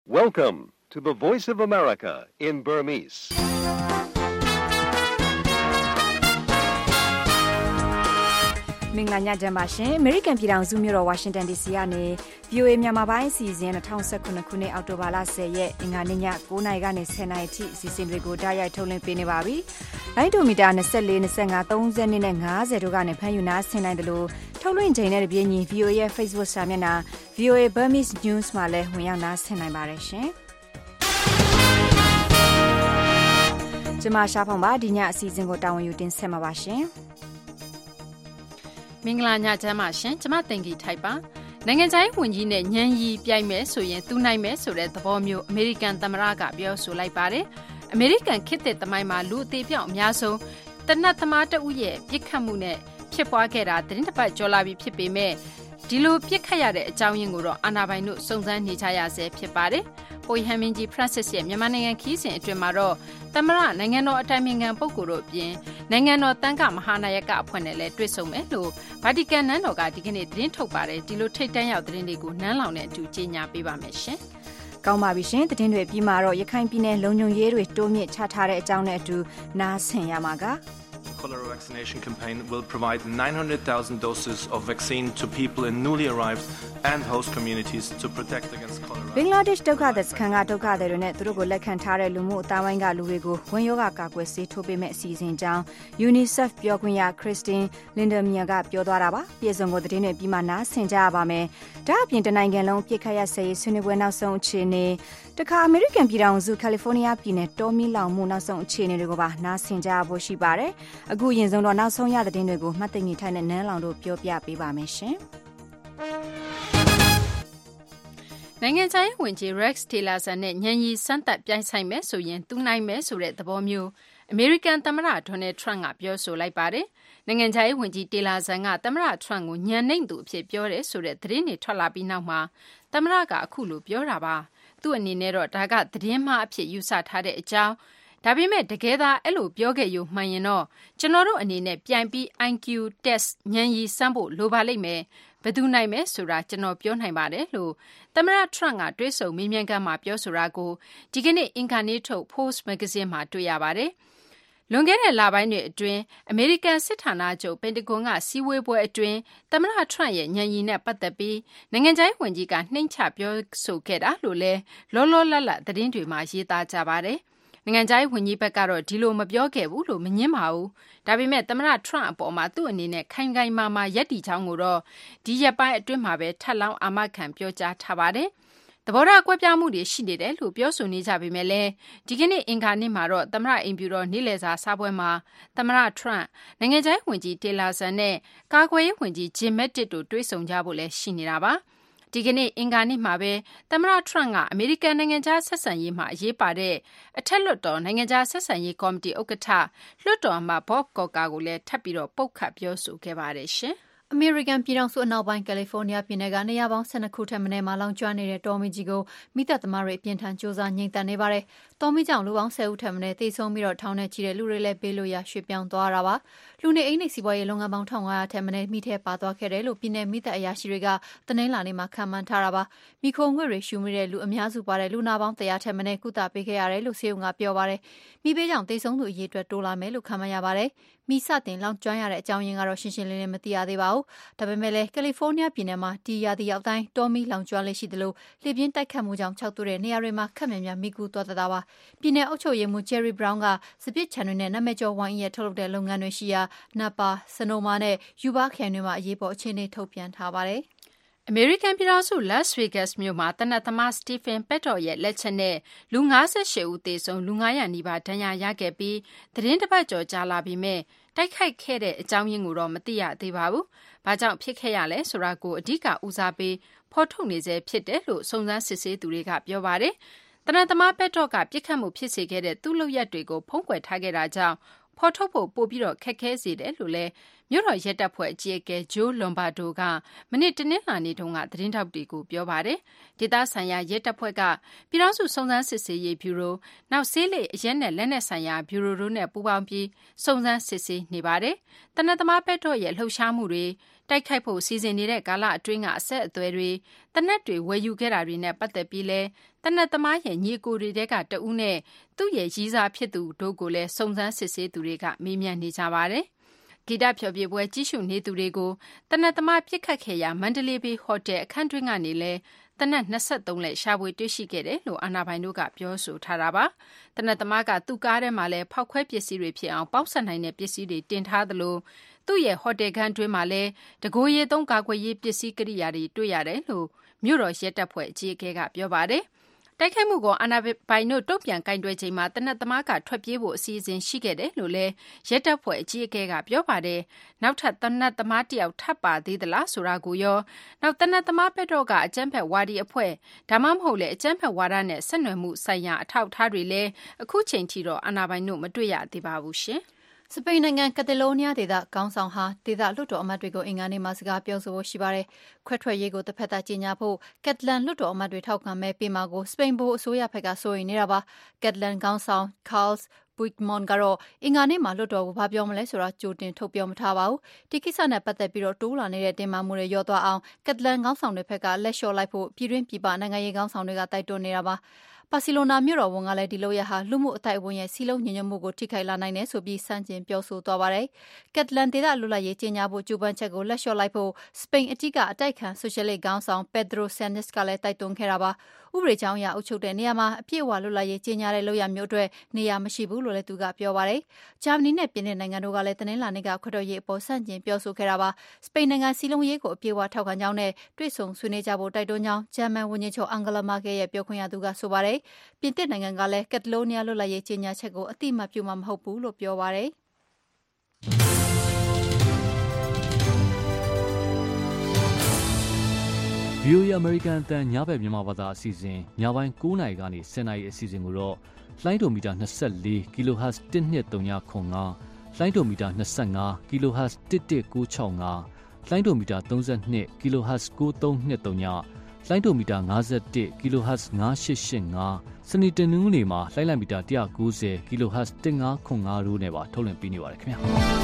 Welcome to the Voice of America in Burmese. ။မင်္ဂလာညချမ်းပါရှင်။ American ပြည်ထောင်စုမြို့တော် Washington DC ကနေ VOA မြန်မာပိုင်းအစီအစဉ်2019ခုနှစ်အောက်တိုဘာလ10ရက်အင်္ဂါနေ့ည9:00နာရီကနေ10:00နာရီထိအစီအစဉ်တွေကိုတိုက်ရိုက်ထုတ်လွှင့်ပေးနေပါပြီ။လိုင်းဒိုမီတာ24 25 30နဲ့50တို့ကနေဖမ်းယူနာဆင်နိုင်တယ်လို့ထုတ်လွှင့်ချိန်နဲ့တပြေးညီ VOA ရဲ့ Facebook စာမျက်နှာ VOA Burmese News မှာလည်းဝင်ရောက်နာဆင်နိုင်ပါတယ်ရှင်။ကျွန်မရှားဖောင်ပါဒီညအစီအစဉ်ကိုတာဝန်ယူတင်ဆက်မှာပါရှင်။မင်္ဂလာညချမ်းပါရှင်ကျမတင်ကြီးထိုက်ပါနိုင်ငံခြားရေးဝန်ကြီးနဲ့ညံရီပြိုင်မယ်ဆိုရင်သူနိုင်မယ်ဆိုတဲ့သဘောမျိုးအမေရိကန်သမ္မတကပြောဆိုလိုက်ပါတယ်အမေရိကန်ခေတ်သစ်သမိုင်းမှာလူအသေးပြောက်အများဆုံးတနတ်သမားတဦးရဲ့ပြစ်ခတ်မှုနဲ့ဖြစ်ပွားခဲ့တာသတင်းတစ်ပတ်ကျော်လာပြီဖြစ်ပေမဲ့ဒီလိုပြစ်ခတ်ရတဲ့အကြောင်းရင်းကိုတော့အာဏာပိုင်တို့စုံစမ်းနေကြရဆဲဖြစ်ပါတယ်ပုပ်ရဟန်းမင်းကြီး Francis ရဲ့မြန်မာနိုင်ငံခီးစဉ်အတွင်းမှာတော့သမ္မတနိုင်ငံတော်အတိုင်ပင်ခံပုဂ္ဂိုလ်တို့အပြင်နိုင်ငံတော်တန်ခမဟာနာယကအဖွဲ့နဲ့လည်းတွေ့ဆုံမယ်လို့ဗာတီကန်နန်းတော်ကဒီကနေ့သတင်းထုတ်ပါတယ်ဒီလိုထိတ်တန့်ရောက်သတင်းတွေကိုနန်းလောင်နဲ့အတူကြေညာပေးပါမယ်ရှင်ကောင်းပါပြီရှင်သတင်းတွေပြီးမှာတော့ရခိုင်ပြည်နယ်လုံခြုံရေးတွေတိုးမြင့်ချထားတဲ့အကြောင်းနဲ့အတူနားဆင်ရမှာက Cholera vaccination campaign will provide 900,000 doses of vaccine to people in newly arrived and host communities to protect against cholera. Bangladesh ဒုက္ခသည်စခန်းကဒုက္ခသည်တွေနဲ့သူတို့ကိုလက်ခံထားတဲ့လူမှုအတိုင်းဝိုင်းကလူတွေကိုဝန်ရောဂါကာကွယ်ဆေးထိုးပေးမဲ့အစီအစဉ်ကြောင်း UNICEF ပြောခွင့်ရ Christine Lindermeier ကပြောသွားတာပါ။ပြည်စုံကိုသတင်းတွေပြီးမှနားဆင်ကြရပါမယ်။ဒါအပြင်တနိုင်ငံလုံးပြစ်ခတ်ရဆဲရေးဆွေးနွေးပွဲနောက်ဆုံးအခြေအနေတခါအမေရိကန်ပြည်ထောင်စုကယ်လီဖိုးနီးယားပြည်နယ်တောမီလောင်မှုနောက်ဆုံးအခြေအနေတွေကိုပါနားဆင်ကြရဖို့ရှိပါတယ်။အခုရင်ဆုံးတော့နောက်ဆုံးရသတင်းတွေကိုမှတ်သိမ့်နေထိုင်တဲ့နန်းလောင်တို့ပြောပြပေးပါမယ်ရှင်။နိုင်ငံခြားရေးဝန်ကြီး Rex Tillerson နဲ့ညံရီစမ်းသပ်ပြိုင်ဆိုင်မယ်ဆိုရင်သူနိုင်မယ်ဆိုတဲ့သဘောမျိုးအမေရိကန်သမ္မတ Donald Trump ကပြောဆိုလိုက်ပါတယ်။နိုင်ငံခြားရေးဝန်ကြီး Tillerson ကသမ္မတ Trump ကိုညံနှိမ့်သူအဖြစ်ပြောတယ်ဆိုတဲ့သတင်းတွေထွက်လာပြီးနောက်မှာသမ္မတကအခုလိုပြောတာပါ။သူ့အနေနဲ့တော့ဒါကသတင်းမှားအဖြစ်ယူဆထားတဲ့အကြောင်းဒါပေမဲ့တကယ်သာအဲ့လိုပြောခဲ့ယူမှန်ရင်တော့ကျွန်တော်တို့အနေနဲ့ပြိုင်ပြီး IQ test ညံရီစမ်းဖို့လိုပါလိမ့်မယ်ဘယ်သူနိုင်မယ်ဆိုတာကျွန်တော်ပြောနိုင်ပါတယ်လို့သမ္မတ Trump ကတွဲဆုံမေးမြန်းခန်းမှာပြောဆိုတာကိုဒီကနေ့အင်္ဂါနေ့ထုတ် Post Magazine မှာတွေ့ရပါတယ်လွန်ခဲ့တဲ့လပိုင်းတွေအတွင်းအမေရိကန်စစ်ဌာနချုပ်ပင်တဂွန်ကစီးဝေးပွဲအတွင်းသမ္မတ Trump ရဲ့ညံရီနဲ့ပတ်သက်ပြီးနိုင်ငံခြားရေးဝန်ကြီးကနှိမ့်ချပြောဆိုခဲ့တာလို့လဲလောလောလတ်လတ်သတင်းတွေမှာရေးသားကြပါတယ်နိုင်ငံခြားရေးဝန်ကြီးဘက်ကတော့ဒီလိုမပြောခဲ့ဘူးလို့မငင်းပါဘူးဒါပေမဲ့သမ္မတ Trump အပေါ်မှာသူ့အနေနဲ့ခိုင်ခိုင်မာမာရပ်တည်ချောင်းကိုတော့ဒီရက်ပိုင်းအတွင်းမှာပဲထပ်လောင်းအာမခံပြောကြားထားပါတယ်သဘောထားကွဲပြားမှုတွေရှိနေတယ်လို့ပြောဆိုနေကြပေမဲ့လည်းဒီကနေ့အင်္ဂါနေ့မှာတော့သမ္မတအိမ်ဖြူတော်နေ့လည်စာစားပွဲမှာသမ္မတ Trump နိုင်ငံခြားရေးဝန်ကြီး Tillerson နဲ့ကာကွယ်ရေးဝန်ကြီး Jim Mattis တို့တွေ့ဆုံကြဖို့လည်းရှိနေတာပါဒီကနေ့အင်္ဂါနေ့မှာပဲသမ္မတ Trump ကအမေရိကန်နိုင်ငံခြားဆက်ဆံရေးမှာအရေးပါတဲ့အထက်လွှတ်တော်နိုင်ငံခြားဆက်ဆံရေးကော်မတီဥက္ကဋ္ဌလွှတ်တော်အမတ် Bob Corker ကိုလည်းထပ်ပြီးတော့ပုတ်ခတ်ပြောဆိုခဲ့ပါတယ်ရှင်အမေရိကန်ပြည်ထောင်စုအနောက်ပိုင်းကယ်လီဖိုးနီးယားပြည်နယ်ကနေရာပေါင်း12ခုထက်မနည်းမှာလောင်ကျွမ်းနေတဲ့တောမီးကြီးကိုမိသက်သမားတွေအပြင်းထန်စူးစမ်းငြိမ်သက်နေပါတယ်။တောမီးကြောင့်လူပေါင်း10ဦးထက်မနည်းသေဆုံးပြီးတော့ထောင်နဲ့ချီတဲ့လူတွေလည်းဘေးလွတ်ရာရွှေ့ပြောင်းသွားတာပါ။လူနေအိမ်နေစီးပွားရေးလုပ်ငန်းပေါင်း1500ထက်မနည်းမိထဲပါသွားခဲ့တယ်လို့ပြည်နယ်မိသက်အရာရှိတွေကတနင်္လာနေ့မှာခန့်မှန်းထားတာပါ။မိခိုငွေတွေရှူမိတဲ့လူအများစုပါတဲ့လူနာပေါင်း100ထက်မနည်းကုသပေးခဲ့ရတယ်လို့ဆေးရုံကပြောပါတယ်။မိဘေးကြောင့်သေဆုံးသူအရေအတွက်တိုးလာမယ်လို့ခန့်မှန်းရပါတယ်။မိစတင်လောင်ကျွမ်းရတဲ့အကြောင်းရင်းကတော့ရှင်းရှင်းလင်းလင်းမသိရသေးပါဘူး။ဒါပေမဲ့ကယ်လီဖိုးနီးယားပြည်နယ်မှာဒီရာသီရောက်တိုင်းတောမီးလောင်ကျွမ်းလေးရှိသလိုလေပြင်းတိုက်ခတ်မှုကြောင့်ခြောက်သွေ့တဲ့နေရာတွေမှာခက်မြန်မြန်မိကူသွားတာပါပြည်နယ်အုပ်ချုပ်ရေးမှူး Jerry Brown ကစပစ်ချန်တွေနဲ့နာမည်ကျော်ဝိုင်းရဲ့ထုတ်လုပ်တဲ့လုပ်ငန်းတွေရှိရာ Napa, Sonoma နဲ့ Yuba ခရိုင်တွေမှာအရေးပေါ်အခြေအနေထုတ်ပြန်ထားပါတယ်အမေရိကန်ပြည်ထောင်စု Las Vegas မြို့မှာတနတ်သမား Stephen Paddock ရဲ့လက်ချက်နဲ့လူ58ဦးသေဆုံးလူ900နီးပါးဒဏ်ရာရခဲ့ပြီးသတင်းတစ်ပတ်ကျော်ကြာလာပြီးမြဲတိုက်ခိုက်ခဲ့တဲ့အကြောင်းရင်းကိုတော့မသိရသေးပါဘူး။ဘာကြောင့်ဖြစ်ခဲ့ရလဲဆိုတာကိုအဓိကဦးစားပေးဖော်ထုတ်နေစေဖြစ်တယ်လို့စုံစမ်းစစ်ဆေးသူတွေကပြောပါတယ်။တနတ်သမား Paddock ကပြစ်ခတ်မှုဖြစ်စေခဲ့တဲ့သူ့လုပ်ရက်တွေကိုဖုံးကွယ်ထားခဲ့တာကြောင့်ဖော်ထုတ်ဖို့ပို့ပြီးတော့ခက်ခဲစေတယ်လို့လည်းမြို့တော်ရဲတပ်ဖွဲ့အကြီးအကဲဂျိုးလွန်ဘာဒိုကမနေ့တနင်္လာနေ့တုန်းကသတင်းထောက်တွေကိုပြောပါတယ်ဒေသဆိုင်ရာရဲတပ်ဖွဲ့ကပြည်ထောင်စုစုံစမ်းစစ်ဆေးရေးဗျူရိုနောက်ဆေးလိပ်အရက်နဲ့လက်နက်ဆိုင်ရာဗျူရိုတို့နဲ့ပူးပေါင်းပြီးစုံစမ်းစစ်ဆေးနေပါတယ်တနက်သမားဘက်တော့ရဲ့လှုပ်ရှားမှုတွေတိုက်ခိုက်ဖို့စီစဉ်နေတဲ့ကာလအတွင်းကအဆက်အသွယ်တွေတနက်တွေဝယ်ယူခဲ့တာတွေနဲ့ပတ်သက်ပြီးလဲတနက်သမားရဲ့ညီကိုတွေတဲကတဦးနဲ့သူ့ရဲ့ရည်စားဖြစ်သူတို့ကိုလည်းစုံစမ်းစစ်ဆေးသူတွေကမေးမြန်းနေကြပါတယ်ဂီတဖျော်ဖြေပွဲကြီးစုနေသူတွေကိုတနက်သမားပြစ်ခတ်ခဲ့ရာမန္တလေးဘေးဟိုတယ်အခန်းတွင်းကနေလဲတနက်23လက်ရှာဖွေတွေ့ရှိခဲ့တယ်လို့အာဏာပိုင်တို့ကပြောဆိုထားတာပါတနက်သမားကသူ့ကားထဲမှာလဲဖောက်ခွဲပစ္စည်းတွေဖြစ်အောင်ပေါက်ဆက်နိုင်တဲ့ပစ္စည်းတွေတင်ထားသလိုသူ့ရဲ့ဟိုတယ်ခန်းတွင်းမှာလဲတကိုယ်ရည်သုံးကာကွယ်ရေးပစ္စည်းကိရိယာတွေတွေ့ရတယ်လို့မြို့တော်ရဲတပ်ဖွဲ့အကြီးအကဲကပြောပါတယ်တိုက်ခိုက်မှုကိုအာဏာပိုင်တို့တုံ့ပြန်ကင်တွယ်ချိန်မှာတနက်သမားကထွက်ပြေးဖို့အစီအစဉ်ရှိခဲ့တယ်လို့လည်းရဲတပ်ဖွဲ့အကြီးအကဲကပြောပါတယ်။နောက်ထပ်တနက်သမားတယောက်ထပ်ပါသေးသလားဆိုတာကိုရောနောက်တနက်သမားဘက်တော့ကအကြမ်းဖက်ဝါဒီအဖွဲ့ဒါမှမဟုတ်လေအကြမ်းဖက်ဝါဒနဲ့ဆက်နွယ်မှုဆိုင်ရာအထောက်အထားတွေလည်းအခုချိန်ထိတော့အာဏာပိုင်တို့မတွေ့ရသေးပါဘူးရှင်။စပိန်နိုင်ငံကက်တလိုးနီးယားဒေသခေါင်းဆောင်ဟာဒေသလွှတ်တော်အမတ်တွေကိုအင်္ဂါနေ့မှာစကားပြောဆိုဖို့ရှိပါတယ်။ခွဲထွက်ရေးကိုတစ်ဖက်သားကြေညာဖို့ကက်တလန်လွှတ်တော်အမတ်တွေထောက်ခံမဲ့ပေးမှာကိုစပိန်ဘိုးအစိုးရဘက်ကစိုးရိမ်နေတာပါ။ကက်တလန်ခေါင်းဆောင် Carles Puigdemont ကတော့အင်္ဂါနေ့မှာလွှတ်တော်ကိုဘာပြောမလဲဆိုတာကြိုတင်ထုတ်ပြောမထားပါဘူး။ဒီကိစ္စနဲ့ပတ်သက်ပြီးတော့တိုးလာနေတဲ့တင်မာမှုတွေရောသွားအောင်ကက်တလန်ခေါင်းဆောင်တွေဘက်ကလက်လျှော့လိုက်ဖို့ပြည်တွင်းပြည်ပနိုင်ငံရေးခေါင်းဆောင်တွေကတိုက်တွန်းနေတာပါ။ပါစီလိုနာမြို့တော်ဝန်ကလည်းဒီလိုရဟာလူမှုအတိုက်အဝန်းရဲ့စီလုံးညညမှုကိုထိခိုက်လာနိုင်တယ်ဆိုပြီးစန့်ကျင်ပြောဆိုသွားပါတယ်။ကက်တလန်ဒေသလွတ်လပ်ရေးကြီးညာဖို့ကြိုးပမ်းချက်ကိုလက်လျှော့လိုက်ဖို့စပိန်အကြီးကအတိုက်ခံဆိုရှယ်လစ်ခေါင်းဆောင်ပက်ဒရိုဆန်နစ်ကလည်းတိုက်တွန်းခဲ့တာပါ။ဥပဒေကြောင်းအရအုပ်ချုပ်တဲ့နေရာမှာအပြည့်အဝလွတ်လပ်ရေးကြီးညာတဲ့လုပ်ရမျိုးအတွက်နေရာမရှိဘူးလို့လည်းသူကပြောပါတယ်။ဂျာမနီနဲ့ပြင်သစ်နိုင်ငံတို့ကလည်းတင်းလာနေကခွတ်တော်ရေးအပေါ်စန့်ကျင်ပြောဆိုခဲ့တာပါ။စပိန်နိုင်ငံစီလုံးရေးကိုအပြည့်အဝထောက်ခံကြောင်းနဲ့တွေ့ဆုံဆွေးနွေးကြဖို့တိုက်တွန်းကြောင်းဂျာမန်ဝန်ကြီးချုပ်အန်ဂလာမာကယ်ရဲ့ပြောခွင့်ရသူကဆိုပါတယ်။ပြင်သစ်နိုင်ငံကလည်းကက်တလိုးနီးယားလွတ်လပ်ရေးကြေညာချက်ကိုအတိအမှတ်ပြုမှာမဟုတ်ဘူးလို့ပြောပါတယ်။ VOA American အတန်ညဘက်မြန်မာဘာသာအစီအစဉ်ညပိုင်း9:00နာရီကနေ10:00နာရီအစီအစဉ်ကိုတော့လိုင်းဒိုမီတာ24 kHz 1239လိုင်းဒိုမီတာ25 kHz 11965လိုင်းဒိုမီတာ32 kHz 9323လိုင်းဒိုမီတာ51 kHz 9885စနေတနင်္ဂနွေနေ့မှာလိုင်းလိုက်မီတာ190 kHz 1505တို့နဲ့ပါထုတ်လွှင့်ပေးနေပါတယ်ခင်ဗျာ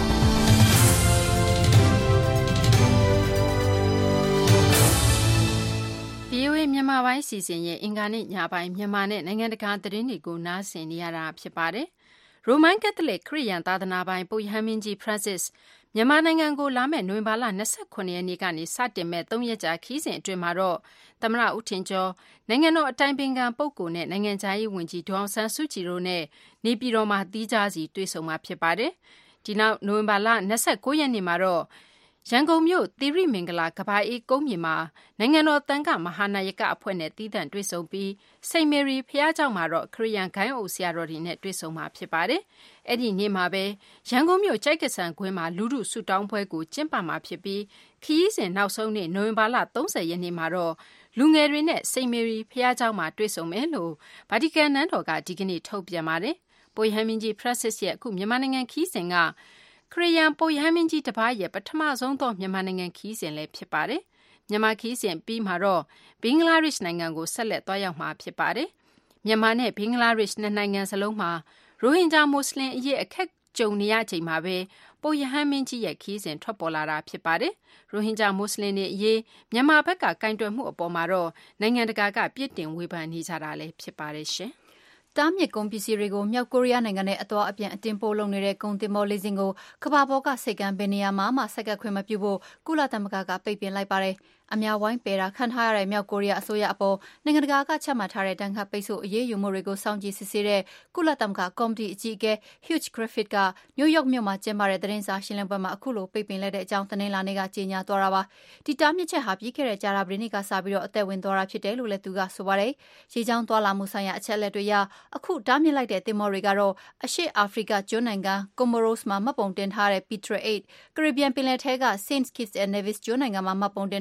VOA မြန်မာပိုင်းစီစဉ်ရဲ့အင်္ဂါနေ့ညပိုင်းမြန်မာနဲ့နိုင်ငံတကာသတင်းတွေကိုနားဆင်နေရတာဖြစ်ပါတယ်။ရိုမန်ကက်သလစ်ခရစ်ယာန်သာသနာပိုင်ပုပ်ရဟန်းမင်းကြီး Francis မြန်မာနိုင်ငံကိုလာမယ့်နိုဝင်ဘာလ29ရက်နေ့ကနေစတင်မဲ့3ရက်ကြာခီးစဉ်အတွင်းမှာတော့သမ္မတဦးထင်ကျော်နိုင်ငံတော်အတိုင်ပင်ခံပုဂ္ဂိုလ်နဲ့နိုင်ငံခြားရေးဝန်ကြီးဒေါအောင်ဆန်းစုကြည်တို့နဲ့နေပြည်တော်မှာတီးခြားစီတွေ့ဆုံမှာဖြစ်ပါတယ်။ဒီနောက်နိုဝင်ဘာလ29ရက်နေ့မှာတော့ရန်ကုန်မြို့သီရိမင်္ဂလာကဘာအေးကုန်းမြေမှာနိုင်ငံတော်တန်ခါမဟာနာယကအဖွဲ့နဲ့တည်တံ့တွေ့ဆုံပြီးစိန့်မေရီဖျားเจ้าမှာတော့ခရစ်ယာန်ဂိုင်းအုပ်ဆရာတော်တွေနဲ့တွေ့ဆုံမှာဖြစ်ပါတယ်။အဲ့ဒီနေ့မှာပဲရန်ကုန်မြို့ကြိုက်ကဆန်ကွင်းမှာလူထုဆုတောင်းပွဲကိုကျင်းပမှာဖြစ်ပြီးခရီးစဉ်နောက်ဆုံးနေ့နိုဝင်ဘာလ30ရက်နေ့မှာတော့လူငယ်တွေနဲ့စိန့်မေရီဖျားเจ้าမှာတွေ့ဆုံမယ်လို့ဗာတီကန်နန်းတော်ကဒီကနေ့ထုတ်ပြန်ပါတယ်။ပုပ်ရဟန်းမင်းကြီး Francis ရဲ့အခုမြန်မာနိုင်ငံခရီးစဉ်ကခရစ်ယာန်ပုပ်ရဟန်းမင်းကြီးတစ်ပါးရဲ့ပထမဆုံးသောမြန်မာနိုင်ငံခီးစဉ်လည်းဖြစ်ပါတယ်။မြန်မာခီးစဉ်ပြီးမှာတော့ဘင်္ဂလားဒေ့ရှ်နိုင်ငံကိုဆက်လက်သွားရောက်မှာဖြစ်ပါတယ်။မြန်မာနဲ့ဘင်္ဂလားဒေ့ရှ်နှစ်နိုင်ငံစလုံးမှာရိုဟင်ဂျာမွတ်စလင်အရေးအခက်ကြုံနေရချိန်မှာပဲပုပ်ရဟန်းမင်းကြီးရဲ့ခီးစဉ်ထွက်ပေါ်လာတာဖြစ်ပါတယ်။ရိုဟင်ဂျာမွတ်စလင်တွေအရေးမြန်မာဘက်ကကင်တွယ်မှုအပေါ်မှာတော့နိုင်ငံတကာကပြစ်တင်ဝေဖန်နေကြတာလည်းဖြစ်ပါတယ်ရှင်။တားမြစ်ကုန်ပစ္စည်းတွေကိုမြောက်ကိုရီးယားနိုင်ငံနဲ့အသွားအပြန်အတင်ပို့လုပ်နေတဲ့ကုန်တင်မောလေးစင်ကိုကမ္ဘာပေါ်ကစိတ်ကမ်းဘယ်နေရာမှာဆက်ကပ်ခွင့်မပြုဖို့ကုလသမဂ္ဂကပိတ်ပင်လိုက်ပါတယ်။အများဝိုင်းပယ်တာခံထားရတဲ့မြောက်ကိုရီးယားအစိုးရအပေါ်နိုင်ငံတကာကချမှတ်ထားတဲ့တန်ခတ်ပိတ်ဆို့အရေးယူမှုတွေကိုစောင့်ကြည့်စစ်ဆေးတဲ့ကုလသမဂ္ဂကော်မတီအကြီးအကဲ Hugh Griffith ကနယူးယောက်မြို့မှာကျင်းပတဲ့သတင်းစာရှင်းလင်းပွဲမှာအခုလိုပိတ်ပင်လိုက်တဲ့အကြောင်းတနင်္လာနေ့ကကြေညာသွားတာပါ။ဒီတားမြစ်ချက်ဟာပြီးခဲ့တဲ့ကြာသပတေးနေ့ကစပြီးတော့အသက်ဝင်သွားတာဖြစ်တယ်လို့လည်းသူကဆိုပါတယ်။ရေကြောင်းသွားလာမှုဆိုင်ရာအချက်အလက်တွေအရအခုတားမြစ်လိုက်တဲ့သင်္ဘောတွေကတော့အရှေ့အာဖရိကကျွန်းနိုင်ငံ Comoros မှာမှတ်ပုံတင်ထားတဲ့ Petra 8 ကရိဘီယန်ပင်လယ်ထဲက Saint Kitts and Nevis ကျွန်းနိုင်ငံမှာမှတ်ပုံတင်ထားတဲ့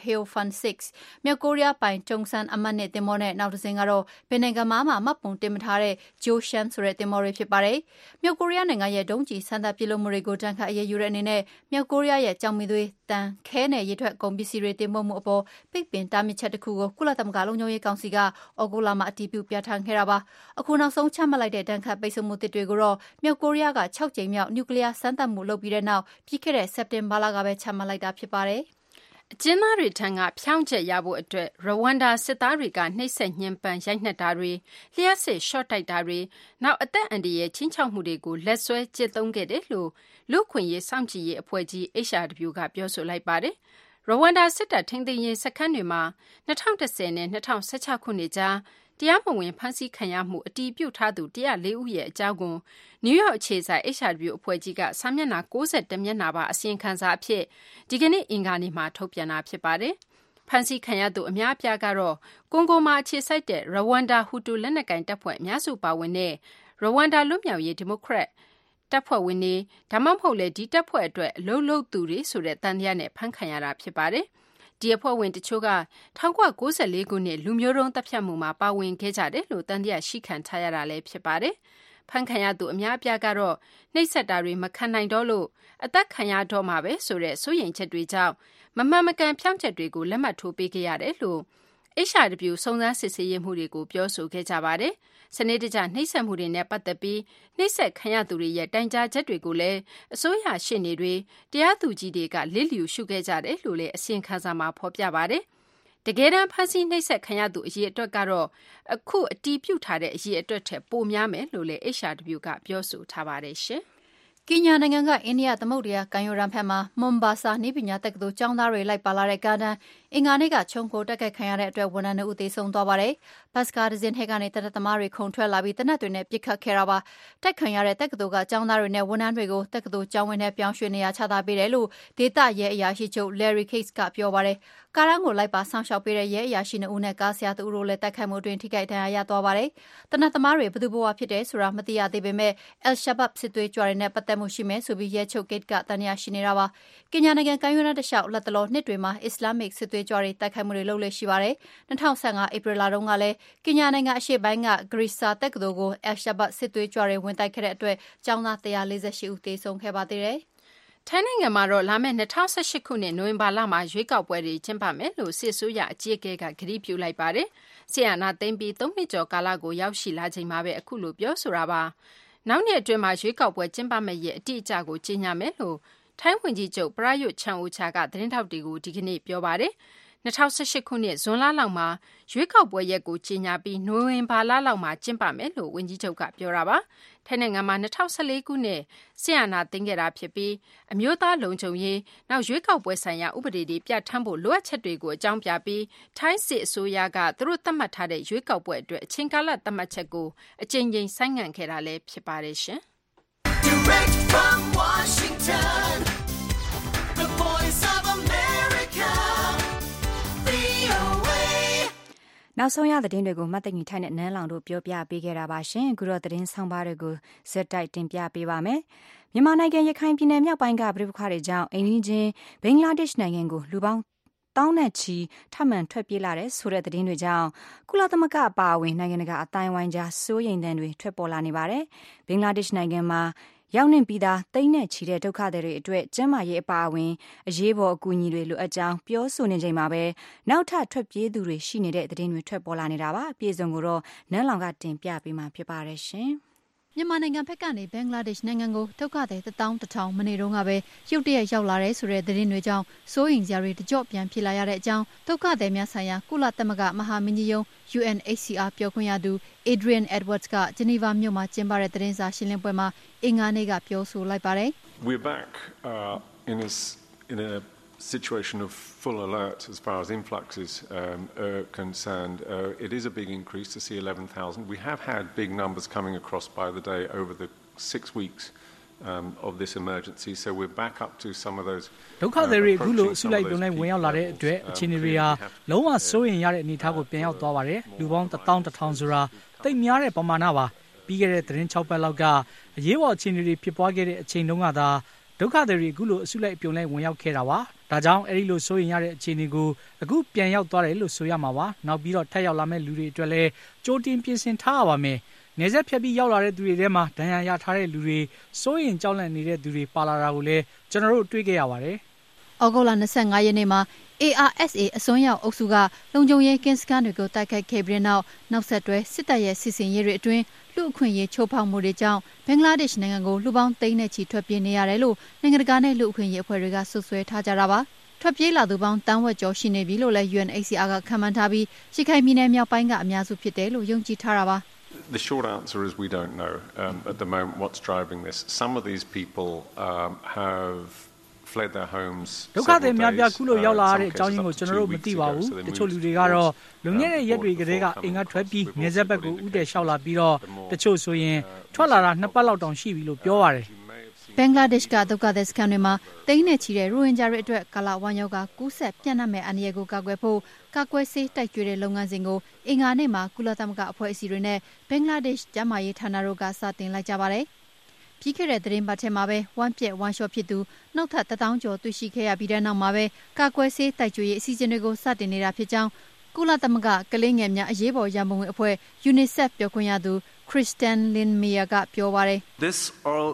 Hail Fund 6မြောက်ကိုရီးယားပိုင်တုံဆန်အမတ်နဲ့တင်မောနဲ့နောက်တစ်စင်းကတော့ဘယ်နိုင်ငံမှာမှပုံတင်မထားတဲ့ Joshan ဆိုတဲ့တင်မောတွေဖြစ်ပါတယ်မြောက်ကိုရီးယားနိုင်ငံရဲ့ဒုံးကျည်စမ်းသပ်ပစ်လွှတ်မှုတွေကိုတန်ခတ်အရေးယူတဲ့အနေနဲ့မြောက်ကိုရီးယားရဲ့ကြောင်မီသွေးတန်ခဲနဲ့ရေထွက်ကုန်ပစ္စည်းတွေတင်ပို့မှုအပေါ်ပိတ်ပင်တားမြစ်ချက်တစ်ခုကိုကုလသမဂ္ဂလုံခြုံရေးကောင်စီကဩဂုတ်လမှာအတည်ပြုပြဋ္ဌာန်းခဲ့တာပါအခုနောက်ဆုံးချမှတ်လိုက်တဲ့တန်ခတ်ပိတ်ဆို့မှုတွေကိုတော့မြောက်ကိုရီးယားက6ကြိမ်မြောက်နျူကလ িয়ার စမ်းသပ်မှုလုပ်ပြီးတဲ့နောက်ပြီးခဲ့တဲ့စက်တင်ဘာလကပဲချမှတ်လိုက်တာဖြစ်ပါတယ်အကျဉ်းသားတွေထံကဖြောင်းချက်ရဖို့အတွက်ရဝမ်ဒါစစ်သားတွေကနှိပ်စက်ညှဉ်းပန်းရိုက်နှက်တာတွေလျှက်စစ်ရှော့တိုက်တာတွေနောက်အသက်အန္တရာယ်ချင်းချောက်မှုတွေကိုလက်ဆွဲကျင့်သုံးခဲ့တယ်လို့လူ့ခွင့်ရေးစောင့်ကြည့်ရေးအဖွဲ့ကြီး HRW ကပြောဆိုလိုက်ပါတယ်ရဝမ်ဒါစစ်တပ်ထိန်းသိမ်းရေးစခန်းတွေမှာ2010နဲ့2016ခုနှစ်ကြားတရားမဝင်ဖမ်းဆီးခံရမှုအတည်ပြုထားသူ104ဦးရဲ့အကြောင်းကိုနယူးယောက်အခြေစိုက် HRW အဖွဲ့ကြီးကစာမျက်နှာ62မျက်နှာပါအစီရင်ခံစာအဖြစ်ဒီကနေ့အင်္ဂါနေ့မှာထုတ်ပြန်တာဖြစ်ပါတယ်။ဖမ်းဆီးခံရသူအများအပြားကတော့ကွန်ဂိုမှာအခြေစိုက်တဲ့ရဝမ်ဒါဟူတူလက်နက်ကိုင်တပ်ဖွဲ့အများစုပါဝင်တဲ့ရဝမ်ဒါလွတ်မြောက်ရေးဒီမိုကရက်တပ်ဖွဲ့ဝင်တွေဒါမှမဟုတ်လေဒီတပ်ဖွဲ့အတွက်အလုပ်လုပ်သူတွေဆိုတဲ့တန်တရားနဲ့ဖမ်းခံရတာဖြစ်ပါတယ်။ဒီအဖွဲ့ဝင်တချို့က1994ခုနှစ်လူမျိုးတုံးတပ်ဖြတ်မှုမှာပါဝင်ခဲ့ကြတယ်လို့တန်တရားရှိခံထားရတာလည်းဖြစ်ပါတယ်။ဖမ်းခံရသူအများအပြားကတော့နှိပ်စက်တာတွေမခံနိုင်တော့လို့အသက်ခံရတော့မှာပဲဆိုတဲ့စိုးရိမ်ချက်တွေကြောင့်မမှန်မကန်ဖြောင့်ချက်တွေကိုလက်မှတ်ထိုးပေးခဲ့ရတယ်လို့ HRW စုံစမ်းစစ်ဆေးရေးမှုတွေကိုပြောဆိုခဲ့ကြပါတယ်။စနစ်တကျနှိပ်စက်မှုတွေနဲ့ပတ်သက်ပြီးနှိပ်စက်ခံရသူတွေရဲ့တိုင်ကြားချက်တွေကိုလည်းအစိုးရရှေ့နေတွေတရားသူကြီးတွေကလစ်လျူရှုခဲ့ကြတယ်လို့လည်းအစီရင်ခံစာမှာဖော်ပြပါတယ်။တကယ်တမ်းဖမ်းဆီးနှိပ်စက်ခံရသူအရေအတွက်ကတော့အခုအတည်ပြုထားတဲ့အရေအတွက်ထက်ပိုများမယ်လို့လည်း HRW ကပြောဆိုထားပါတယ်ရှင်။ကင်ညာနိုင်ငံကအိန္ဒိယသမုဒ္ဒရာကမ်းရိုးတန်းဘက်မှာမွန်ဘာဆာနည်းပညာတက္ကသိုလ်ကျောင်းသားတွေလိုက်ပါလာတဲ့ကားတန်းအင်္ဂါနေ့ကခြုံခိုတက်ခိုက်ခံရတဲ့အတွက်ဝန်ထမ်း2ဦးသေဆုံးသွားပါတယ်။ဘတ်ကားတစ်စင်းထဲကနေတပ်သမားတွေခုန်ထွက်လာပြီးတနက်တွေနဲ့ပစ်ခတ်ခဲ့တာပါ။တိုက်ခံရတဲ့တက္ကသိုလ်ကကျောင်းသားတွေနဲ့ဝန်ထမ်းတွေကိုတက္ကသိုလ်ကျောင်းဝင်းထဲပြောင်းရွှေ့နေရာချထားပေးတယ်လို့ဒေသရဲအရာရှိချုပ် Larry Case ကပြောပါတယ်။ကားတန်းကိုလိုက်ပါဆောင်ရှောက်ပေးတဲ့ရဲအရာရှိ2ဦးနဲ့ကားဆရာ2ဦးတို့လည်းတိုက်ခိုက်မှုတွင်ထိခိုက်ဒဏ်ရာရသွားပါတယ်။တနက်သမားတွေဘယ်သူဘဝဖြစ်တယ်ဆိုတာမသိရသေးပေမဲ့ Al-Shabaab စစ်သွေးကြွတွေနဲ့ပတ်သက်မှုရှိမယ်ဆိုပြီးရဲချုပ် Gate ကတန်ရာရှိနေတာပါ။ကင်ညာနိုင်ငံကမ်းရိုးတန်းတစ်လျှောက်လက်တလောနှစ်တွေမှာအစ္စလာမစ်စစ်သွေးကြွတွေတိုက်ခိုက်မှုတွေလုပ်လေ့ရှိပါတယ်။2015ဧပြီလတုန်းကလည်းကင်ညာနိုင်ငံအရှေ့ပိုင်းက Garissa တက္ကသိုလ်ကို Al-Shabaab စစ်သွေးကြွတွေဝင်တိုက်ခဲ့တဲ့အတွက်ကျောင်းသား148ဦးသေဆုံးခဲ့ပါသေးတယ်။ထိုင်းနိုင်ငံမှာတော့လာမယ့်2018ခုနှစ်နိုဝင်ဘာလမှာရွေးကောက်ပွဲတွေကျင်းပမယ်လို့စစ်အစိုးရအကြီးအကဲကကတိပြုလိုက်ပါတယ်။ဆီယနာသိမ်းပြီး3နှစ်ကျော်ကာလကိုရောက်ရှိလာချိန်မှာပဲအခုလိုပြောဆိုတာပါ။နောက်နှစ်အတွင်းမှာရွေးကောက်ပွဲကျင်းပမယ့်ရက်အတိအကျကိုကြေညာမယ်လို့ထိုင်းဝန်ကြီးချုပ်ပရာယွတ်ချန်အိုချာကသတင်းထောက်တွေကိုဒီကနေ့ပြောပါတယ်။2018ခုနှစ်ဇွန်လလောက်မှာရွေးကောက်ပွဲရက်ကိုကြေညာပြီးနိုဝင်ဘာလလောက်မှာကျင်းပမယ်လို့ဝန်ကြီးချုပ်ကပြောတာပါ။ထိုင်းနိုင်ငံမှာ2014ခုနှစ်ဆီယနာသိမ်းခဲ့တာဖြစ်ပြီးအမျိုးသားလုံခြုံရေးနောက်ရွေးကောက်ပွဲဆိုင်ရာဥပဒေတွေပြဋ္ဌာန်းဖို့လိုအပ်ချက်တွေကိုအကြောင်းပြပြီးထိုင်းစစ်အစိုးရကသူတို့သတ်မှတ်ထားတဲ့ရွေးကောက်ပွဲအတွက်အချိန်ကာလသတ်မှတ်ချက်ကိုအကြိမ်ကြိမ်ဆိုင်းငံ့ခဲ့တာလည်းဖြစ်ပါတယ်ရှင်။ Direct from Washington, the Voice of America, VOA နောက်ဆုံးရသတင်းတွေကိုမှတ်တညီထိုင်တဲ့နန်းလောင်တို့ပြောပြပေးခဲ့တာပါရှင်အခုတော့သတင်းဆောင်ပါတွေကိုဇက်တိုက်တင်ပြပေးပါမယ်မြန်မာနိုင်ငံရခိုင်ပြည်နယ်မြောက်ပိုင်းကပြည်ပခါတွေကြောင့်အိန္ဒိချင်းဘင်္ဂလားဒေ့ရှ်နိုင်ငံကိုလူပေါင်းတောင်းနဲ့ချီထပ်မံထွက်ပြေးလာတဲ့ဆိုတဲ့သတင်းတွေကြောင့်ကုလသမဂ္ဂအပါအဝင်နိုင်ငံတကာအတိုင်းဝိုင်းကြားစိုးရိမ်သံတွေထွက်ပေါ်လာနေပါတယ်ဘင်္ဂလားဒေ့ရှ်နိုင်ငံမှာရောက်နေပြီးသားသိန်းနဲ့ချီတဲ့ဒုက္ခသည်တွေအတွက်ကျန်းမာရေးအပါအဝင်အရေးပေါ်အကူအညီတွေလိုအပ်ကြောင်းပြောဆိုနေချိန်မှာပဲနောက်ထပ်ထွက်ပြေးသူတွေရှိနေတဲ့သတင်းတွေထွက်ပေါ်လာနေတာပါအပြည့်စုံကိုတော့နန်းလောင်ကတင်ပြပေးမှာဖြစ်ပါတယ်ရှင်မြန်မာနိုင်ငံဘက်ကနေဘင်္ဂလားဒေ့ရှ်နိုင်ငံကိုဒုက္ခသည်11000မနေ့တုန်းကပဲရုတ်တရက်ရောက်လာတဲ့ဆိုတဲ့သတင်းတွေကြောင့်စိုးရိမ်စရာတွေတကြော့ပြန်ဖြစ်လာရတဲ့အကြောင်းဒုက္ခသည်များဆိုင်ရာကုလသမဂ္ဂမဟာမင်းကြီးရုံး UNHCR ပြောခွင့်ရသူ Adrian Edwards ကဂျနီဗာမြို့မှာကျင်းပတဲ့သတင်းစာရှင်းလင်းပွဲမှာအင်္ဂါနေ့ကပြောဆိုလိုက်ပါတယ် We're back in a situation of full alert as far as influxes are concerned. It is a big increase to see 11,000. We have had big numbers coming across by the day over the 6 weeks of this emergency, so we're back up to some of those. ဒုက္ခသည်တွေအခုလိုအစုလိုက်ပြုံလိုက်ဝင်ရောက်လာတဲ့အတွက်အခြေအနေတွေဟာလုံးဝစိုးရိမ်ရတဲ့အနေအထားကိုပြန်ရောက်သွားပါတယ်။လူပေါင်း11000ဆိုတာတိတ်များတဲ့ပမာဏပါ။ပြီးခဲ့တဲ့သတင်း6ပတ်လောက်ကအရေးပေါ်အခြေအနေတွေဖြစ်ပွားခဲ့တဲ့အချိန်တုန်းကသာဒုက္ခသည်တွေအခုလိုအစုလိုက်ပြုံလိုက်ဝင်ရောက်ခဲ့တာပါ။ဒါကြောင့်အဲ့ဒီလိုစိုးရင်ရတဲ့အခြေအနေကိုအခုပြန်ရောက်သွားတယ်လို့ဆိုရမှာပါနောက်ပြီးတော့ထပ်ရောက်လာမဲ့လူတွေအတွက်လည်းကြိုတင်ပြင်ဆင်ထားရပါမယ်နေဆက်ဖြတ်ပြီးရောက်လာတဲ့သူတွေထဲမှာဒဏ်ရာရထားတဲ့လူတွေစိုးရင်ကြောက်လန့်နေတဲ့သူတွေပါလာတာကိုလည်းကျွန်တော်တို့တွေ့ခဲ့ရပါတယ်။ဩဂုတ်လ25ရက်နေ့မှာ ARSA အစွန်းရောက်အုပ်စုကလုံခြုံရေးကင်းစခန်းတွေကိုတိုက်ခိုက်ခဲ့ပြီးနောက်ဆက်တွဲစစ်တပ်ရဲ့စစ်စင်ရေးတွေအတွင်းလူအခွင့်အရေးချိုးဖောက်မှုတွေကြောင့်ဘင်္ဂလားဒေ့ရှ်နိုင်ငံကိုလူပေါင်းသိန်းနဲ့ချီထွက်ပြေးနေရတယ်လို့နိုင်ငံတကာနဲ့လူအခွင့်အရေးအဖွဲ့တွေကဆွဆွဲထားကြတာပါ။ထွက်ပြေးလာသူပေါင်းတန်းဝက်ကျော်ရှိနေပြီလို့လည်း UNHCR ကခန့်မှန်းထားပြီးရခိုင်ပြည်နယ်မြောက်ပိုင်းကအများစုဖြစ်တယ်လို့ယုံကြည်ထားတာပါ The short answer is we don't know at the moment what's driving this. Some of these people have fled their homes. ဒုက္ခသည်များပြခုလိုရောက်လာတဲ့အကြောင်းရင်းကိုကျွန်တော်တို့မသိပါဘူး။တချို့လူတွေကတော့လုံခဲ့တဲ့ရက်တွေကတည်းကအိမ်ကထွက်ပြီးနေဆက်ဘက်ကိုဥတည်လျှောက်လာပြီးတော့တချို့ဆိုရင်ထွက်လာတာ2ပတ်လောက်တောင်ရှိပြီလို့ပြောပါတယ်ဘင်္ဂလားဒေ့ရှ်ကဒုက္ခသည်စခန်းတွေမှာတိန်းနဲ့ချီတဲ့ရိုဟင်ဂျာတွေအတွက်ကာလဝမ်းရောဂါကူးစက်ပြန့်နှံ့မဲ့အန္တရာယ်ကိုကာကွယ်ဖို့ကာကွယ်ဆေးတိုက်ကျွေးတဲ့လုပ်ငန်းစဉ်ကိုအင်္ဂါနေ့မှာကုလသမဂ္ဂအဖွဲ့အစည်းတွေနဲ့ဘင်္ဂလားဒေ့ရှ်ကျန်းမာရေးဌာနတို့ကစတင်လိုက်ကြပါတယ်။ပြီးခဲ့တဲ့သတင်းပတ်ထဲမှာပဲဝမ်းပြက်ဝမ်းလျှောဖြစ်သူနောက်ထပ်1000ကျော်တွေ့ရှိခဲ့ရပြီးတဲ့နောက်မှာပဲကာကွယ်ဆေးတိုက်ကျွေးရေးအစီအစဉ်တွေကိုစတင်နေတာဖြစ်ကြောင်းကုလသမဂ္ဂကလေးငယ်များအရေးပေါ်ရန်ပုံငွေအဖွဲ့ UNICEF ပြောခွင့်ရသူ Kristen Lindmeier ကပြောပါတယ်။ This oral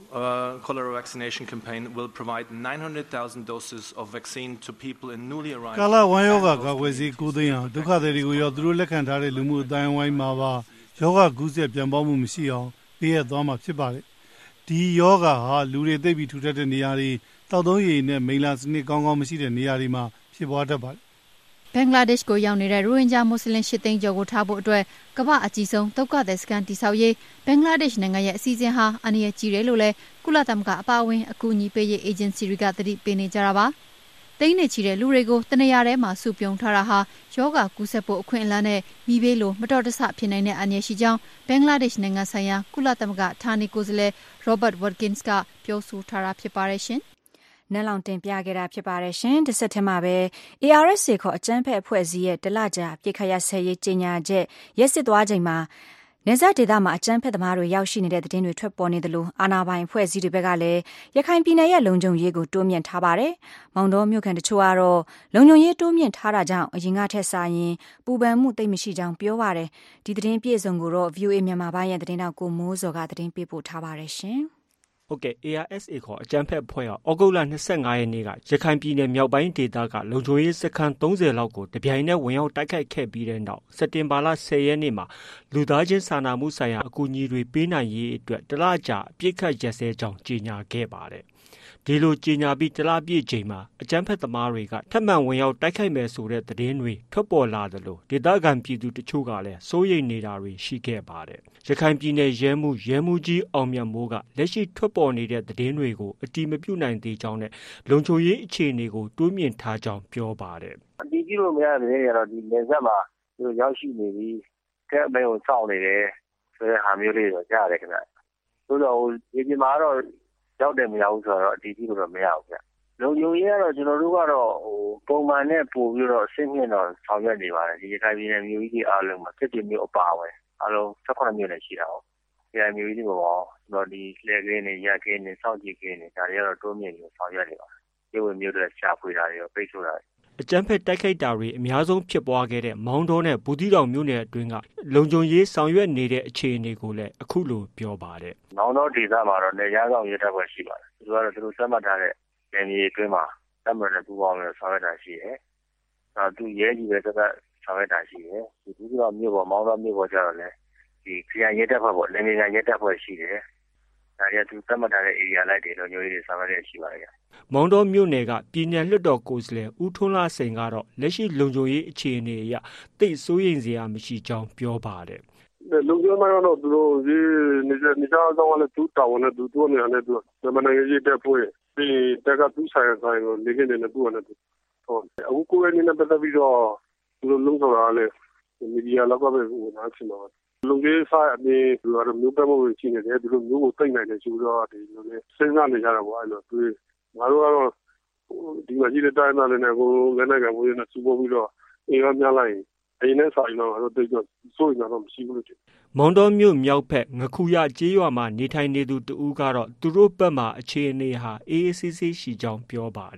cholera vaccination campaign will provide 900,000 doses of vaccine to people in newly arrived ကာလဝမ်းရောဂါကာကွယ်ဆေး9သိန်းဟာဒုက္ခသည်တွေကိုရောသူတို့လက်ခံထားတဲ့လူမှုအတိုင်းအဝိုင်းမှာပါယောဂကူးစက်ပြန်ပေါက်မှုမရှိအောင်ပေးရသွားမှာဖြစ်ပါတယ်ဒီယောဂဟာလူတွေသိပ်ပြီးထူထပ်တဲ့နေရာတွေတောက်သုံးရည်နဲ့မိလ္လာစနစ်ကောင်းကောင်းမရှိတဲ့နေရာတွေမှာဖြစ်ပွားတတ်ပါတယ်ဘင်္ဂလားဒေ့ရှ်ကိုရောက်နေတဲ့ရိုဟင်ဂျာမွတ်စလင်8သိန်းကျော်ကိုထားဖို့အတွက်ကမ္ဘာအကြီးဆုံးဒုက္ခသည်စခန်းတည်ဆောက်ရေးဘင်္ဂလားဒေ့ရှ်နိုင်ငံရဲ့အစီအစဉ်ဟာအန္တရာယ်ကြီးတယ်လို့လည်းကုလသမဂ္ဂအပါအဝင်အကူအညီပေးရေးအေဂျင်စီတွေကသတိပေးနေကြတာပါ။သိန်းနဲ့ချီတဲ့လူတွေကိုတနေရာထဲမှာစုပြုံထားတာဟာယောဂကူးစက်ဖို့အခွင့်အလမ်းနဲ့မိဘေးလိုမတော်တဆဖြစ်နိုင်တဲ့အန္တရာယ်ရှိကြောင်းဘင်္ဂလားဒေ့ရှ်နိုင်ငံဆိုင်ရာကုလသမဂ္ဂဌာနေကိုယ်စားလှယ် Robert Watkins ကပြောဆိုထားတာဖြစ်ပါတယ်ရှင်။နက်လောင်တင်ပြခဲ့တာဖြစ်ပါတယ်ရှင်။တစ်ဆက်တည်းမှာပဲ ARSA ခေါ်အကြမ်းဖက်အဖွဲ့အစည်းရဲ့တလကြာပြစ်ခတ်ရဆဲရေးကြေညာချက်ရက်စစ်သွားချိန်မှာနေဆက်ဒေသမှာအကြမ်းဖက်သမားတွေရောက်ရှိနေတဲ့သတင်းတွေထွက်ပေါ်နေသလိုအာဏာပိုင်အဖွဲ့အစည်းတွေဘက်ကလည်းရခိုင်ပြည်နယ်ရဲ့လုံခြုံရေးကိုတိုးမြင့်ထားပါတယ်။မောင်တော်မြို့ခံတချို့ကတော့လုံခြုံရေးတိုးမြင့်ထားတာကြောင့်အရင်ကထက်စာရင်ပူပန်မှုသိပ်မရှိကြောင်းပြောပါတယ်။ဒီသတင်းပြည့်စုံကိုတော့ VOA မြန်မာပိုင်းရဲ့သတင်းတောက်ကိုမိုးစောကသတင်းပေးပို့ထားပါတယ်ရှင်။ဟုတ်ကဲ့ ARSA ခေါ်အကြမ်းဖက်အဖွဲ့ဟာဩဂုတ်လ25ရက်နေ့ကရခိုင်ပြည်နယ်မြောက်ပိုင်းဒေသကလုံခြုံရေးစခန်း30လောက်ကိုတပြိုင်နက်ဝင်ရောက်တိုက်ခိုက်ခဲ့ပြီးတဲ့နောက်စက်တင်ဘာလ10ရက်နေ့မှာလူသားချင်းစာနာမှုဆိုင်ရာအကူအညီတွေပေးနိုင်ရေးအတွက်တလကြာအပြစ်ခတ်ရက်စဲကြောင်းကြေညာခဲ့ပါတယ်။ဒီလိုကြေညာပြီးတလပြည့်ချိန်မှာအကြမ်းဖက်သမားတွေကထပ်မံဝင်ရောက်တိုက်ခိုက်မယ်ဆိုတဲ့သတင်းတွေထွက်ပေါ်လာသလိုဒေသခံပြည်သူတချို့ကလည်းစိုးရိမ်နေတာတွေရှိခဲ့ပါတယ်။ရခိုင်ပြည်နယ်ရဲမှုကြီးအောင်မြတ်မိုးကလက်ရှိထွက်ပေါ်နေတဲ့သတင်းတွေကိုအတိမပြုနိုင်သေးကြောင်းနဲ့လုံခြုံရေးအခြေအနေကိုတိုးမြင့်ထားကြောင်းပြောပါတယ်။အတိပြုလို့မရတဲ့နေရာတော့ဒီနေဆက်မှာသူရောက်ရှိနေပြီးကဲမဲကိုစောင့်နေတယ်ဆိုတဲ့ဟာမျိုးလေးတော့ကြားရတယ်ခင်ဗျ။ဆိုတော့ဒီဒီမှာတော့ရောက်တယ်မရဘူးဆိုတော့အတီးတီးလို့တော့မရဘူးဗျ။လုံခြုံရေးကတော့ကျွန်တော်တို့ကတော့ပုံမှန်နဲ့ပို့ပြီးတော့အဆင့်မြင့်တော့ဆောင်ရွက်နေပါတယ်ဒီရခိုင်ပြည်နယ်မျိုးကြီးအားလုံးမှာစစ်တီမျိုးအပါအဝင်အားလုံး18မျိုးနဲ့ရှိတာဟုတ်။ဒီမျိုးကြီးပေါ်တော့ကျွန်တော်ဒီလက်ကင်းတွေရက်ခင်းတွေစောင့်ကြည့်ခင်းတွေဒါတွေကတော့တိုးမြင့်ပြီးဆောင်ရွက်နေပါတယ်။ဒီဝင်မျိုးတွေရှာဖွေတာတွေပိတ်ဆို့တာတွေအကြမ်းဖက်တိုက်ခိုက်တာတွေအများဆုံးဖြစ်ပွားခဲ့တဲ့မောင်တော်နဲ့ဘူးတီတောင်မြို့နယ်အတွင်းကလုံခြုံရေးဆောင်ရွက်နေတဲ့အခြေအနေကိုလည်းအခုလိုပြောပါတယ်။မောင်တော်ဒေသမှာတော့နေရာဆောင်ရဲတပ်ဖွဲ့ရှိပါတယ်။သူကတော့သူတို့သတ်မှတ်ထားတဲ့နေမြေအတွင်းမှာတမန်တော်ပူပေါင်းနဲ့ဆောင်ရွက်တာရှိတယ်။နောက်သူရဲကြီးပဲသက်ဆောင်ရွက်တာရှိတယ်။ဒီဘူးတီတောင်မြို့ပေါ်မောင်တော်မြို့ပေါ်ကျတော့လည်းဒီခရိုင်ရဲတပ်ဖွဲ့ပေါ့နေမြေရဲတပ်ဖွဲ့ရှိတယ်။ဒါရီကသူသတ်မှတ်ထားတဲ့ area လိုက်တွေလုံခြုံရေးတွေဆောင်ရွက်ရရှိပါတယ်။မောင်တော်မြို့နယ်ကပြည်နယ်လွှတ်တော်ကိုယ်စားလှယ်ဦးထွန်းလာစိန်ကတော့လက်ရှိလုံခြုံရေးအခြေအနေအရသိစိုးရိမ်စရာမရှိကြောင်းပြောပါတယ်။လုံခြုံရေးကတော့သူတို့ဒီနေစားဆောင်လည်းသူတောင်းနေသူတို့နေနဲ့သူမနိုင်ငံရေးတက်ဖွဲ့ပြီးတက်ကသူဆိုင်ဆိုင်ကိုနေကနေနဲ့သူကလည်းဟုတ်အခုကိုယ်နဲ့ပတ်သက်ပြီးတော့သူတို့လုံဆောင်လာလေမီဒီယာလောက်ကပဲဟိုနားချင်တော့လုံခြုံရေးဆိုင်အပြင်သူတို့မျိုးပတ်မှုရှိနေတယ်သူတို့မျိုးကိုတိတ်နိုင်တယ်ဆိုတော့ဒီလိုနဲ့စဉ်းစားနေကြတာပေါ့အဲ့လိုသူငါတို့ကတော့ဒီမှာကြီးတဲ့တိုင်းသားတွေနဲ့ကိုလည်းနိုင်ငံကိုနဲ့စူပေါ်ပြီးတော့အင်အားများလိုက်အိမ်နဲ့ဆိုင်တော့ငါတို့တိတ်တော့စိုးရင်တော့မရှိဘူးလို့ထင်မောင်တော်မြို့မြောက်ဘက်ငခုရကျေးရွာမှာနေထိုင်နေသူတဦးကတော့သူတို့ဘက်မှာအခြေအနေဟာအေးအေးဆေးဆေးရှိကြောင်းပြောပါတယ်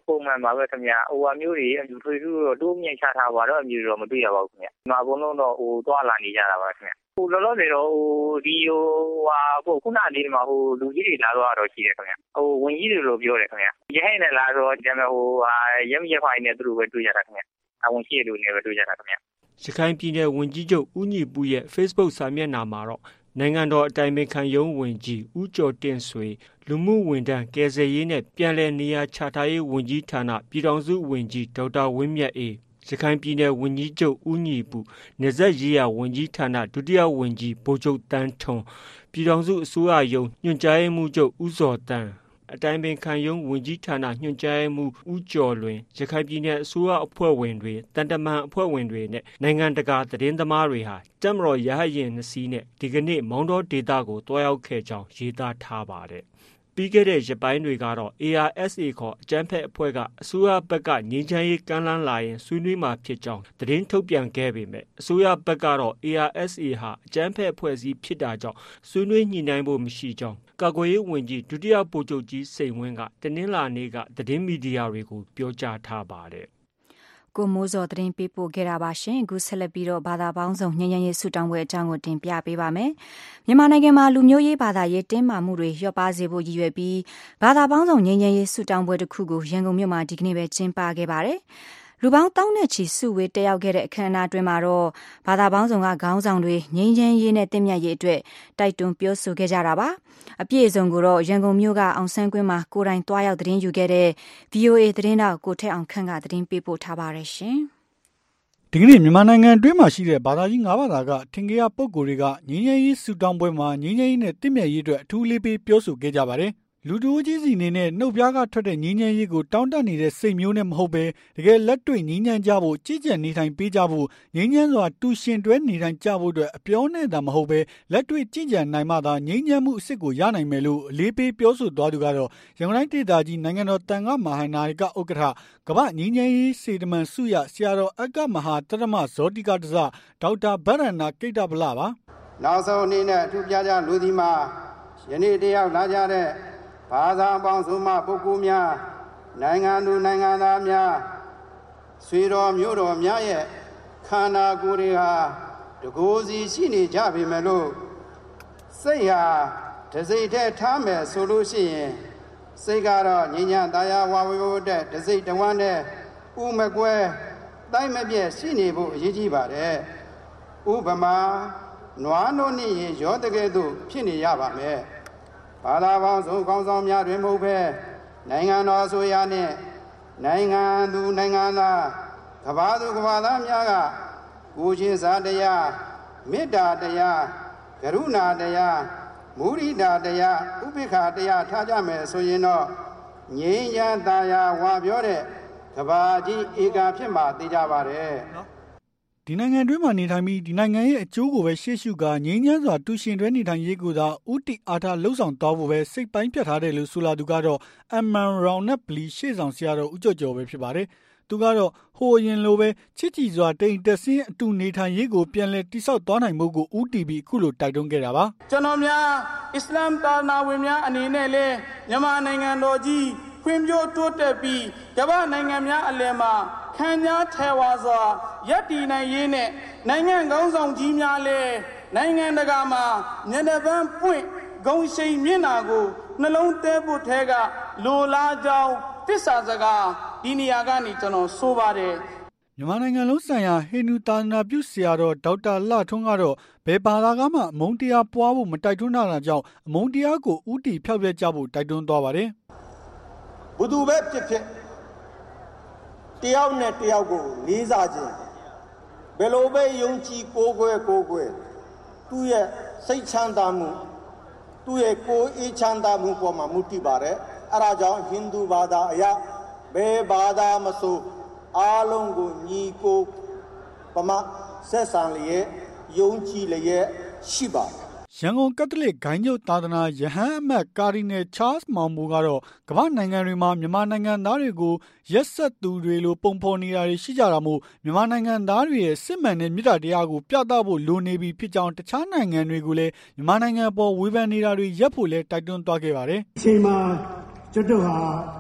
ပုံမှန်ပါပဲခင်ဗျဟိုအမျိုးတွေအမျိုးထွေထူးတော့တိုးမြင့်ချထားပါတော့အမျိုးတော့မတွေ့ရပါဘူးခင်ဗျဒီမှာအကုန်လုံးတော့ဟိုတွာလာနေကြတာပါခင်ဗျဟိုလောလောဆယ်တော့ဟိုဒီဟိုဟာခုနလေးမှာဟိုလူကြီးတွေလာတော့ရှိတယ်ခင်ဗျဟိုဝင်ကြီးတွေလို့ပြောတယ်ခင်ဗျရဟိုင်းနဲ့လာတော့ကျမဟိုရဲမရဖိုင်နဲ့သူတို့ပဲတွေ့ကြတာခင်ဗျအဝင်ရှိလူတွေပဲတွေ့ကြတာခင်ဗျရခိုင်ပြည်နယ်ဝန်ကြီးချုပ်ဦးညီပူရဲ့ Facebook စာမျက်နှာမှာတော့နိုင်ငံတော်အတိုင်ပင်ခံရုံးဝန်ကြီးဦးကျော်တင့်ဆွေလူမှုဝန်ထမ်းကယ်ဆယ်ရေးနဲ့ပြန်လည်နေရာချထားရေးဝန်ကြီးဌာနပြည်ထောင်စုဝန်ကြီးဒေါက်တာဝင်းမြတ်အေးရခိုင်ပြည်နယ်ဝန်ကြီးချုပ်ဦးညီပူနယ်စပ်ရေးရာဝန်ကြီးဌာနဒုတိယဝန်ကြီးဗိုလ်ချုပ်တန်းထွန်းပြည်ထောင်စုအစိုးရရုံးညွှန်ကြားရေးမှူးချုပ်ဦးစောတန်းအတိုင်ပင်ခံရုံးဝန်ကြီးဌာနညွှန်ကြားရေးမှူးဦးကျော်လွင်ရခိုင်ပြည်နယ်အစိုးရအဖွဲ့ဝင်တွေတန်တမန်အဖွဲ့ဝင်တွေနဲ့နိုင်ငံတကာသတင်းသမားတွေဟာတပ်မတော်ရဟတ်ယာဉ်2စီးနဲ့ဒီကနေ့မောင်တောဒေသကိုတွားရောက်ခဲ့ကြောင်းရေးသားထားပါတယ်ပြီးခဲ့တဲ့ရက်ပိုင်းတွေကတော့ ARSA ခေါ်အကြမ်းဖက်အဖွဲ့ကအစိုးရဘက်ကငြိမ်းချမ်းရေးကမ်းလှမ်းလာရင်ဆွေးနွေးမှာဖြစ်ကြောင်းသတင်းထုတ်ပြန်ခဲ့ပေမဲ့အစိုးရဘက်ကတော့ ARSA ဟာအကြမ်းဖက်အဖွဲ့အစည်းဖြစ်တာကြောင့်ဆွေးနွေးညှိနှိုင်းဖို့မရှိကြောင်းကာကွယ်ရေးဝန်ကြီးဒုတိယဗိုလ်ချုပ်ကြီးစိန်ဝင်းကတနင်္လာနေ့ကသတင်းမီဒီယာတွေကိုပြောကြားထားပါတယ်ကိုမိုးစောသတင်းပေးပို့ခဲ့တာပါရှင်အခုဆက်လက်ပြီးတော့ဘာသာပေါင်းစုံညဉ့်ညဉ့်ရေးဆုတောင်းပွဲအကြောင်းကိုတင်ပြပေးပါမယ်မြန်မာနိုင်ငံမှာလူမျိုးရေးဘာသာရေးတင်းမာမှုတွေလျော့ပါစေဖို့ရည်ရွယ်ပြီးဘာသာပေါင်းစုံညဉ့်ညဉ့်ရေးဆုတောင်းပွဲတစ်ခုကိုရန်ကုန်မြို့မှာဒီကနေ့ပဲကျင်းပခဲ့ပါတယ်လူပေါင်းတောင်းနဲ့ချီစုဝေးတက်ရောက်ခဲ့တဲ့အခမ်းအနားတွင်မှာတော့ဘာသာပေါင်းစုံကခေါင်းဆောင်တွေငြိမ်းချမ်းရေးနဲ့တင့်မြတ်ရေးအတွက်တိုက်တွန်းပြောဆိုခဲ့ကြတာပါအပြည့်အစုံကိုတော့ရန်ကုန်မြို့ကအောင်ဆန်းကွင်းမှာကိုယ်တိုင်တွားရောက်သတင်းယူခဲ့တဲ့ VOA သတင်းတောက်ကိုထက်အောင်ခန့်ကသတင်းပေးပို့ထားပါတယ်ရှင်ဒီကနေ့မြန်မာနိုင်ငံအတွင်းမှာရှိတဲ့ဘာသာကြီး9ဘာသာကထင်ရှားပုဂ္ဂိုလ်တွေကငြိမ်းချမ်းရေးဆုတောင်းပွဲမှာငြိမ်းချမ်းရေးနဲ့တင့်မြတ်ရေးအတွက်အထူးလေးပေးပြောဆိုခဲ့ကြပါတယ်လူတို့ကြီးစီနေနဲ့နှုတ်ပြားကထွက်တဲ့ငြိမ်းချမ်းရေးကိုတောင်းတနေတဲ့စိတ်မျိုးနဲ့မဟုတ်ပဲတကယ်လက်တွေ့ငြိမ်းချမ်းကြဖို့ကြည်ကြံနေထိုင်ပေးကြဖို့ငြိမ်းချမ်းစွာတူရှင်တွဲနေထိုင်ကြဖို့အတွက်အပြောနဲ့သာမဟုတ်ပဲလက်တွေ့ကြည်ကြံနိုင်မှသာငြိမ်းချမ်းမှုအစ်စ်ကိုရနိုင်မယ်လို့အလေးပေးပြောဆိုသွားသူကတော့ရန်ကုန်တိုင်းဒေသကြီးနိုင်ငံတော်တန်ခါမဟာနာယကဥက္ကဋ္ဌကမ္ဘာငြိမ်းချမ်းရေးစေတမန်စုရဆရာတော်အက္ကမဟာတရမဇောတိကတစဒေါက်တာဗရဏကိတ္တဗလပါနောက်ဆုံးအနေနဲ့အထူးပြကြလူဒီမှာယနေ့တယောက်လာကြတဲ့ဘာသာပေါင်းစုံမှပုဂ္ဂိုလ်များနိုင်ငံသူနိုင်ငံသားများဆွေတော်မျိုးတော်များရဲ့ခန္ဓာကိုယ်တွေဟာတကိုယ်စီရှိနေကြပေမဲ့လို့စိတ်ဟာတစိတ်တည်းထားမယ်ဆိုလို့ရှိရင်စိတ်ကတော့ငြိမ်းချမ်းတရားဝါဝေဖို့တဲ့တစိတ်တဝမ်းနဲ့ဥမကွဲတိုက်မပြည့်ရှိနေဖို့အရေးကြီးပါတယ်ဥပမာနွားနို့နဲ့ရောတကယ်သို့ဖြစ်နေရပါမယ်ဘာသာပေါင်းစုံကောင်းဆောင်များတွင်မဟုတ်ဘဲနိုင်ငံတော်အစိုးရနှင့်နိုင်ငံသူနိုင်ငံသားကမ္ဘာသူကမ္ဘာသားများကကိုယ်ချင်းစာတရားမေတ္တာတရားကရုဏာတရားမုရိဒာတရားဥပိ္ပခာတရားထားကြမယ်ဆိုရင်တော့ငြိမ်းချမ်းသာယာဝါပြောတဲ့ကမ္ဘာကြီးဧကဖြစ်မှာသိကြပါတယ်ဒီနိုင်ငံတွင်းမှာနေထိုင်ပြီးဒီနိုင်ငံရဲ့အကျိုးကိုပဲရှေ့ရှုကာငြိမ်းချမ်းစွာတူရှင်တွဲနေထိုင်ရေးကိုသာဥတီအားထားလှုံ့ဆော်သွားဖို့ပဲစိတ်ပိုင်းဖြတ်ထားတယ်လို့ဆိုလာသူကတော့အမန်ရောင်နဲ့ဘလီရှေ့ဆောင်ဆရာတော်ဦးကျော်ကျော်ပဲဖြစ်ပါတယ်။သူကတော့ဟိုအရင်လိုပဲချစ်ကြည်စွာတိမ်တက်ဆင်းအတူနေထိုင်ရေးကိုပြန်လည်တိဆောက်သွားနိုင်မှုကိုဦးတီပြီးအခုလိုတိုက်တွန်းခဲ့တာပါ။ကျွန်တော်များအစ္စလာမ်သာသနာဝင်များအနေနဲ့လဲမြန်မာနိုင်ငံတော်ကြီးဖွံ့ဖြိုးတိုးတက်ပြီးကမ္ဘာနိုင်ငံများအလယ်မှာခံညာထဲဝါစွာရပ်တည်နိုင်ရေးနဲ့နိုင်ငံကောင်းဆောင်ကြီးများလဲနိုင်ငံတကာမှာမျက်နှာပန်းပွင့်ဂုံရှိန်မျက်နှာကိုနှလုံးသဲဖို့ထဲကလိုလားကြောင်းတစ္ဆာစကားဒီနေရာကနေကျွန်တော်ဆိုပါတယ်မြန်မာနိုင်ငံလုံးဆိုင်ရာဟိန္ဒူသာသနာပြုဆရာတော်ဒေါက်တာလှထွန်းကတော့ဘယ်ဘာသာကမှအမုန်းတရားပွားဖို့မတိုက်တွန်းတာကြောင့်အမုန်းတရားကိုဥတီဖျောက်ပြကြဖို့တိုက်တွန်းသွားပါတယ်ဘုသူပဲဖြစ်ဖြစ်တယောက်နဲ့တယောက်ကိုလေးစားခြင်းဘယ်လိုပဲယုံကြည်ကိုးကွယ်သူ့ရဲ့စိတ်ချမ်းသာမှုသူ့ရဲ့ကိုယ်အေးချမ်းသာမှုပေါ်မှာမူတည်ပါတယ်အဲဒါကြောင့်ဟိန္ဒူဘာသာအရဘယ်ဘာသာမဆိုအားလုံးကိုညီကိုပမဆက်ဆံလျက်ယုံကြည်လျက်ရှိပါတယ်ရန်ကုန်ကက်သလစ်ဂိုဏ်းချုပ်သာသနာယဟန်အမတ်ကာဒီနယ်ချားစ်မောင်မိုကတော့ကမ္ဘာနိုင်ငံတွေမှာမြန်မာနိုင်ငံသားတွေကိုရက်ဆက်သူတွေလိုပုံဖော်နေတာတွေရှိကြတာမို့မြန်မာနိုင်ငံသားတွေရဲ့စစ်မှန်တဲ့မြစ်တာတရားကိုပြသဖို့လိုနေပြီဖြစ်ကြောင်းတခြားနိုင်ငံတွေကိုလည်းမြန်မာနိုင်ငံပေါ်ဝေဖန်နေတာတွေရပ်ဖို့လဲတိုက်တွန်းသွားခဲ့ပါတယ်အချိန်မှာကျွတ်တို့ဟာ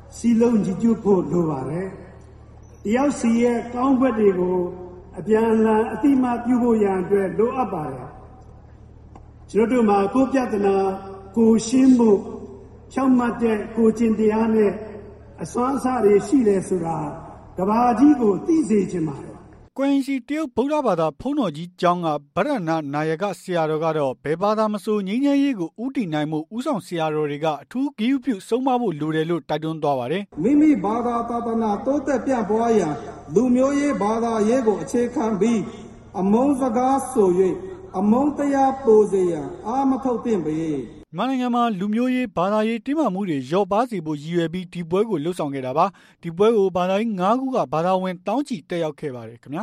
စီလုံးညီညွတ်ဖို့လိုပါတယ်တယောက်စီရဲ့ကောင်းဘက်တွေကိုအပြန်အလှန်အတိမပြုဖို့ရန်အတွက်လိုအပ်ပါတယ်ကျွန်တော်တို့မှာကိုပြဿနာကိုရှင်းမှုဖြောင့်မတ်တဲ့ကိုကျင့်တရားနဲ့အစွမ်းအစတွေရှိတယ်ဆိုတာကဘာကြီးကိုသိစေချင်ပါတယ်ကွမ်စီတရုတ်ဗုဒ္ဓဘာသာဖုံးတော်ကြီးကျောင်းကဗရဏနာယကဆရာတော်ကတော့ဘယ်ဘာသာမဆိုငြိမ်းချမ်းရေးကိုဥတည်နိုင်မှုဥဆောင်ဆရာတော်တွေကအထူးဂရုပြုဆုံးမဖို့လိုတယ်လို့တိုက်တွန်းသွားပါတယ်မိမိဘာသာသာသနာတိုးတက်ပြန့်ပွားရန်လူမျိုးရေးဘာသာရေးကိုအခြေခံပြီးအမုန်းစကားဆို၍အမုန်းတရားပိုစေရန်အာမထုတ်သင့်ပေမြန်မာနိုင်ငံမှာလူမျိုးရေးဘာသာရေးတင်းမာမှုတွေလျော့ပါးစေဖို့ရည်ရွယ်ပြီးဒီပွဲကိုလှုပ်ဆောင်ခဲ့တာပါဒီပွဲကိုဘာသာရေး9ခုကဘာသာဝင်တောင်းချီတက်ရောက်ခဲ့ပါတယ်ခင်ဗျာ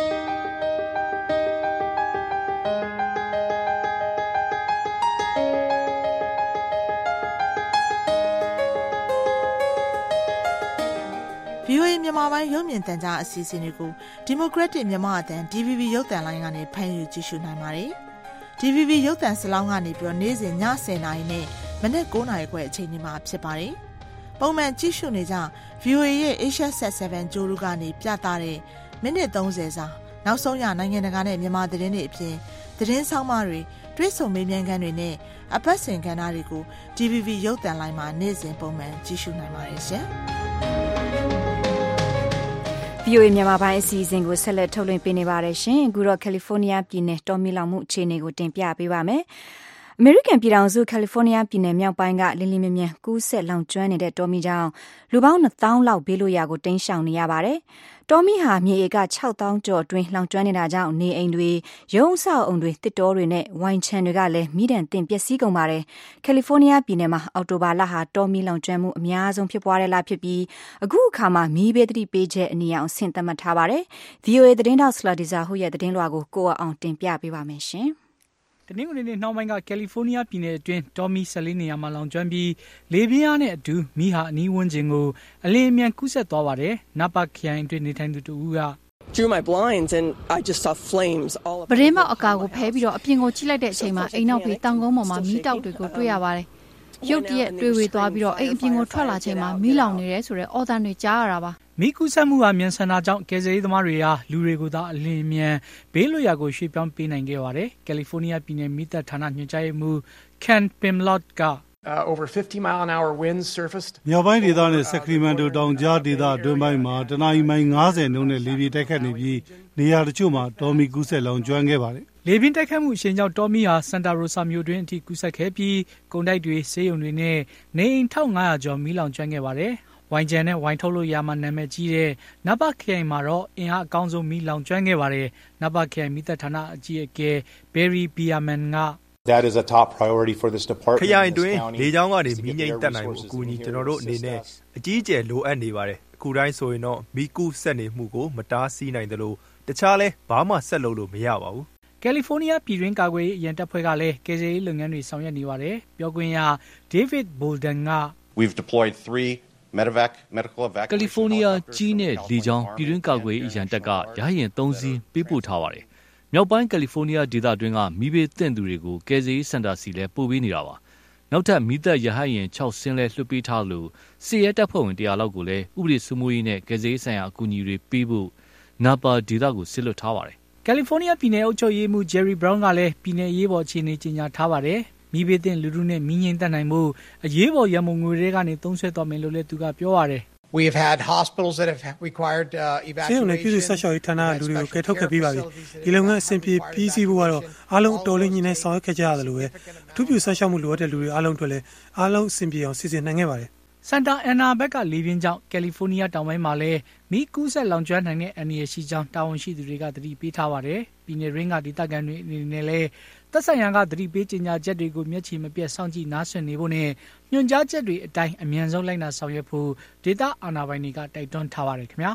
VOA မြန်မာပိုင်းရုပ်မြင်သံကြားအစီအစဉ်တွေကို Democratic မြန်မာအသံ DVB ရုပ်သံလိုင်းကနေဖမ်းယူကြည့်ရှုနိုင်ပါတယ်။ DVB ရုပ်သံစလောင်းကနေပြီးတော့နေ့စဉ်ည10:00နာရီနဲ့မနက်9:00နာရီခွဲအချိန်ဒီမှာဖြစ်ပါတယ်။ပုံမှန်ကြည့်ရှုနေကြ VOA ရဲ့ Asia Set 7 ကြိုးလူကနေပြသတဲ့မိနစ်30စာနောက်ဆုံးရနိုင်ငံတကာနဲ့မြန်မာသတင်းတွေအပြင်သတင်းဆောင်မတွေတွေ့ဆုံမေးမြန်းခန်းတွေနဲ့အပတ်စဉ်ကဏ္ဍတွေကို DVB ရုပ်သံလိုင်းမှာနေ့စဉ်ပုံမှန်ကြည့်ရှုနိုင်ပါတယ်ရှင်။ VOA မြန်မာပိုင်းအစီအစဉ်ကိုဆက်လက်ထုတ်လွှင့်ပေးနေပါတယ်ရှင်။အခုတော့ကယ်လီဖိုးနီးယားပြည်နယ်တော်မီလောင်မှုအခြေအနေကိုတင်ပြပေးပါမယ်။အမေရိကန်ပြည်ထောင်စုကယ်လီဖိုးနီးယားပြည်နယ်မြောက်ပိုင်းကလင်းလင်းမြမြကူးဆက်လောင်ကျွမ်းနေတဲ့တော်မီကြောင့်လူပေါင်း1000လောက်ဘေးလွတ်ရာကိုတိမ်းရှောင်နေရပါတယ်။တော်မီဟာမြေဧက6000ကျော်တွင်လောင်ကျွမ်းနေတာကြောင့်နေအိမ်တွေရုံးအဆောက်အုံတွေတစ်တော်တွေနဲ့ဝိုင်ချန်တွေကလည်းမိဒဏ်တင်ပျက်စီးကုန်ပါတယ်။ကယ်လီဖိုးနီးယားပြည်နယ်မှာအောက်တိုဘာလဟာတော်မီလောင်ကျွမ်းမှုအများဆုံးဖြစ်ပွားတဲ့လဖြစ်ပြီးအခုအခါမှာမီးဘေးသတိပေးချက်အနည်းအောင်ဆင့်သတ်မှတ်ထားပါတယ်။ VOA သတင်းတောက်ဆလာဒီဇာဟူရဲ့သတင်းလွှာကိုကိုအောင်တင်ပြပေးပါမယ်ရှင်။တနင်္ဂနွေနေ့နှောင်းပိုင်းကကယ်လီဖိုးနီးယားပြည်နယ်အတွင်းတော်မီ14နေရာမှာလောင်ကျွမ်းပြီးလေပြင်းအားနဲ့အတူမီးဟာအနီးဝန်းကျင်ကိုအလင်းအမြန်ကူးဆက်သွားပါတယ်။နပါခရိုင်အတွင်းနေထိုင်သူတူက Through my blinds and I just saw flames all over. ပရင်းမောက်အကာကိုဖဲပြီးတော့အပြင်ကိုကြည့်လိုက်တဲ့အချိန်မှာအိမ်နောက်ပြီးတောင်ကုန်းပေါ်မှာမီးတောက်တွေကိုတွေ့ရပါတယ်။ရုတ်တရက်တွေ့ဝေသွားပြီးတော့အိမ်အပြင်ကိုထွက်လာချိန်မှာမီးလောင်နေတယ်ဆိုတဲ့အော်သံတွေကြားရတာပါ။မီးကူးဆက်မှုဟာမြန်ဆန်တာကြောင့်ကယ်ဆယ်ရေးသမားတွေဟာလူတွေကိုသာအလင်းအမြန်ဘေးလွတ်ရာကိုရွှေ့ပြောင်းပေးနိုင်ခဲ့ပါတယ်။ကယ်လီဖိုးနီးယားပြည်နယ်မီးသတ်ဌာနညွှန်ကြားရေးမှူး Ken Pimlott က over 50 mile an hour winds surfaced မြောက်ပိုင်းဒေသနဲ့ဆက်ခရီမန်တိုတောင်ကြားဒေသအတွင်းပိုင်းမှာတနအီမိုင်90နှုန်းနဲ့လေပြင်းတိုက်ခတ်နေပြီးနေရာတချို့မှာတော်မီကူးဆက်လောင်ကျွမ်းခဲ့ပါတယ်လေပြင်းတိုက်ခတ်မှုအရှိန်ကြောင့်တော်မီဟာစန်တာရိုဆာမြို့တွင်အထိကူးဆက်ခဲ့ပြီးကုန်တိုက်တွေဆေးရုံတွေနဲ့နေအိမ်1500ကျော်မီးလောင်ကျွမ်းခဲ့ပါတယ်ဝိုင်ဂျန်နဲ့ဝိုင်ထုတ်လို့ရမှနာမည်ကြီးတဲ့နဘခရိုင်မှာတော့အင်အားအကောင်းဆုံးမီးလောင်ကျွမ်းခဲ့ပါတယ်နဘခရိုင်မီးသတ်ဌာနအကြီးအကဲ Barry Bierman က That is a top priority for this department. ခရိုင်တွင်လေကြောင်းကနေမီးငြိမ်းတက်နိုင်မှုအကူအညီကျွန်တော်တို့အနေနဲ့အကြီးအကျယ်လိုအပ်နေပါတယ်။အခုတိုင်းဆိုရင်တော့မီးကူးဆက်နေမှုကိုမတားဆီးနိုင်သလိုတခြားလဲဘာမှဆက်လုပ်လို့မရပါဘူး။ကယ်လီဖိုးနီးယားပြည်တွင်းကာကွယ်ရေးအရန်တပ်ဖွဲ့ကလည်းကယ်ဆယ်ရေးလုပ်ငန်းတွေဆောင်ရွက်နေပါတယ်။ပြောခွင့်ရ David Bolden က We've deployed 3 medevac medical evacuation ကယ်လီဖိုးနီးယားကြီးနဲ့လေကြောင်းပြည်တွင်းကာကွယ်ရေးအရန်တပ်ကရဟရင်3စီးပေးပို့ထားပါတယ်။မြောက်ပိုင်းကယ်လီဖိုးနီးယားဒေသတွင်းကမီးဘေးသင့်သူတွေကိုကယ်ဆယ်ရေးစင်တာစီလဲပို့ပေးနေတာပါ။နောက်ထပ်မီးသက်ရဟရင်6ဆင်းလဲလွှတ်ပေးထားလို့စစ်ရဲတပ်ဖွဲ့ဝင်100လောက်ကိုလည်းဥပဒေစိုးမိုးရေးနဲ့ကယ်ဆယ်ရေးဆိုင်ရာအကူအညီတွေပေးဖို့နာပါဒေသကိုစစ်လွှတ်ထားပါတယ်။ကယ်လီဖိုးနီးယားပြည်နယ်အုပ်ချုပ်ရေးမှူး Jerry Brown ကလည်းပြည်နယ်ရေးပေါ်အခြေအနေကြေညာထားပါတယ်။မီးဘေးသင့်လူထုနဲ့မီးငြိမ်းသက်နိုင်မှုအရေးပေါ်ရန်ပုံငွေတွေကနေသုံးစွဲသွားမယ်လို့လည်းသူကပြောပါတယ် We have had hospitals that have required evacuation. ဆေးရုံနဲ့ပြည်သူ့ဆက်ရှောက်ရေးဌာနကလူတွေကိုကယ်ထုတ်ခဲ့ပြီးပါပြီ။ဒီလုပ်ငန်းအဆင်ပြေပြီးစီးဖို့ကတော့အားလုံးအတော်လေးညီနေဆောင်ရွက်ခဲ့ကြရတယ်လို့ပဲအထူးပြုဆက်ရှောက်မှုလိုအပ်တဲ့လူတွေအားလုံးအတွက်လည်းအားလုံးအဆင်ပြေအောင်စီစဉ်နိုင်ခဲ့ပါတယ်။စန်တာအန်နာဘက်ကလေပြင်းကြောင့်ကယ်လီဖိုးနီးယားတောင်ပိုင်းမှာလည်းမီးကူးဆက်လောင်ကျွမ်းနိုင်တဲ့အန္တရာယ်ရှိကြောင်းတာဝန်ရှိသူတွေကသတိပေးထားပါတယ်။ပြည်နယ်ရင်းကဒေသခံတွေအနေနဲ့လည်းသက်ဆိုင်ရာကသတိပေးကြေညာချက်တွေကိုမျက်ခြေမပြတ်စောင့်ကြည့်နားဆွနေဖို့နဲ့ညွှန်ကြားချက်တွေအတိုင်းအမြန်ဆုံးလိုက်နာဆောင်ရွက်ဖို့ဒေသအာဏာပိုင်တွေကတိုက်တွန်းထားပါတယ်ခင်ဗျာ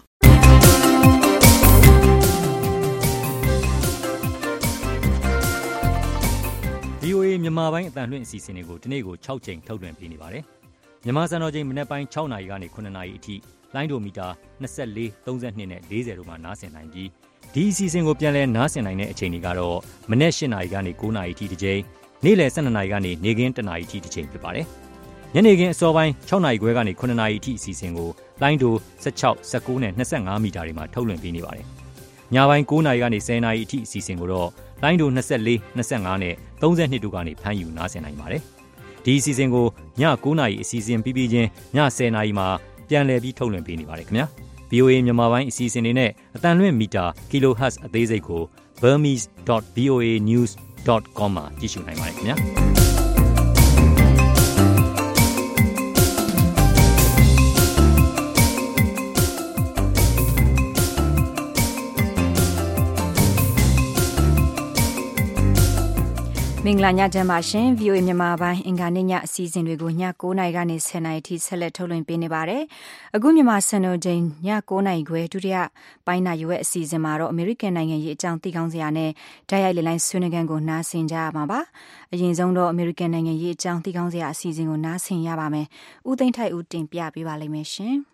။ VOA မြန်မာပိုင်းအတန်လွှင့်အစီအစဉ်တွေကိုဒီနေ့ကို6ချိန်ထုတ်လွှင့်ပေးနေပါတယ်။မြန်မာစံတော်ချိန်မနက်ပိုင်း6နာရီကနေ9နာရီအထိလိုင်းဒိုမီတာ24 32နဲ့40တို့မှာနားဆင်နိုင်ပြီးဒီအစီအစဉ်ကိုပြန်လည်နားဆင်နိုင်တဲ့အချိန်တွေကတော့မနက်8နာရီကနေ9နာရီအထိတစ်ချိန်နေ့လယ်12နာရီကနေနေ့ခင်း1နာရီအထိတစ်ချိန်ဖြစ်ပါတယ်။ညနေခင်းအစောပိုင်း6နာရီခွဲကနေ9နာရီအထိအစီအစဉ်ကိုလိုင်းဒို16 19နဲ့25မီတာတွေမှာထုတ်လွှင့်ပေးနေပါတယ်ညပိုင်း9နာရီကနေ10နာရီအထိအစီအစဉ်ကိုတော့လိုင်းဒို24 25နဲ့32တို့ကနေဖမ်းယူနားဆင်နိုင်ပါတယ်ဒီအစီအစဉ်ကိုည9နာရီအစီအစဉ်ပြီးချင်းည10နာရီမှာပြန်လည်ပြီးထုတ်လွှင့်ပေးနေပါတယ်ခင်ဗျာ VOA မြန်မာပိုင်းအစီအစဉ်တွေနဲ့အတန်လွင့်မီတာ kHz အသေးစိတ်ကို burmese.voanews.com မှာကြည့်ရှုနိုင်ပါတယ်ခင်ဗျာမင်္ဂလာညချမ်းပါရှင် VOA မြန်မာပိုင်းအင်္ဂါနေ့ညအစီအစဉ်တွေကိုည9:00နာရီကနေ10:00နာရီထိဆက်လက်ထုတ်လွှင့်ပေးနေပါတယ်။အခုမြန်မာစံတော်ချိန်ည9:00နာရီခွဲဒုတိယပိုင်းနာရီဝက်အစီအစဉ်မှာတော့အမေရိကန်နိုင်ငံရေးအကြောင်းသိကောင်းစရာနဲ့ဓာတ်ရိုက်လေလိုင်းဆွေးနွေးခန်းကိုနားဆင်ကြရမှာပါ။အရင်ဆုံးတော့အမေရိကန်နိုင်ငံရေးအကြောင်းသိကောင်းစရာအစီအစဉ်ကိုနားဆင်ရပါမယ်။ဦးသိန်းထိုက်ဦးတင်ပြပေးပါလိမ့်မယ်ရှင်။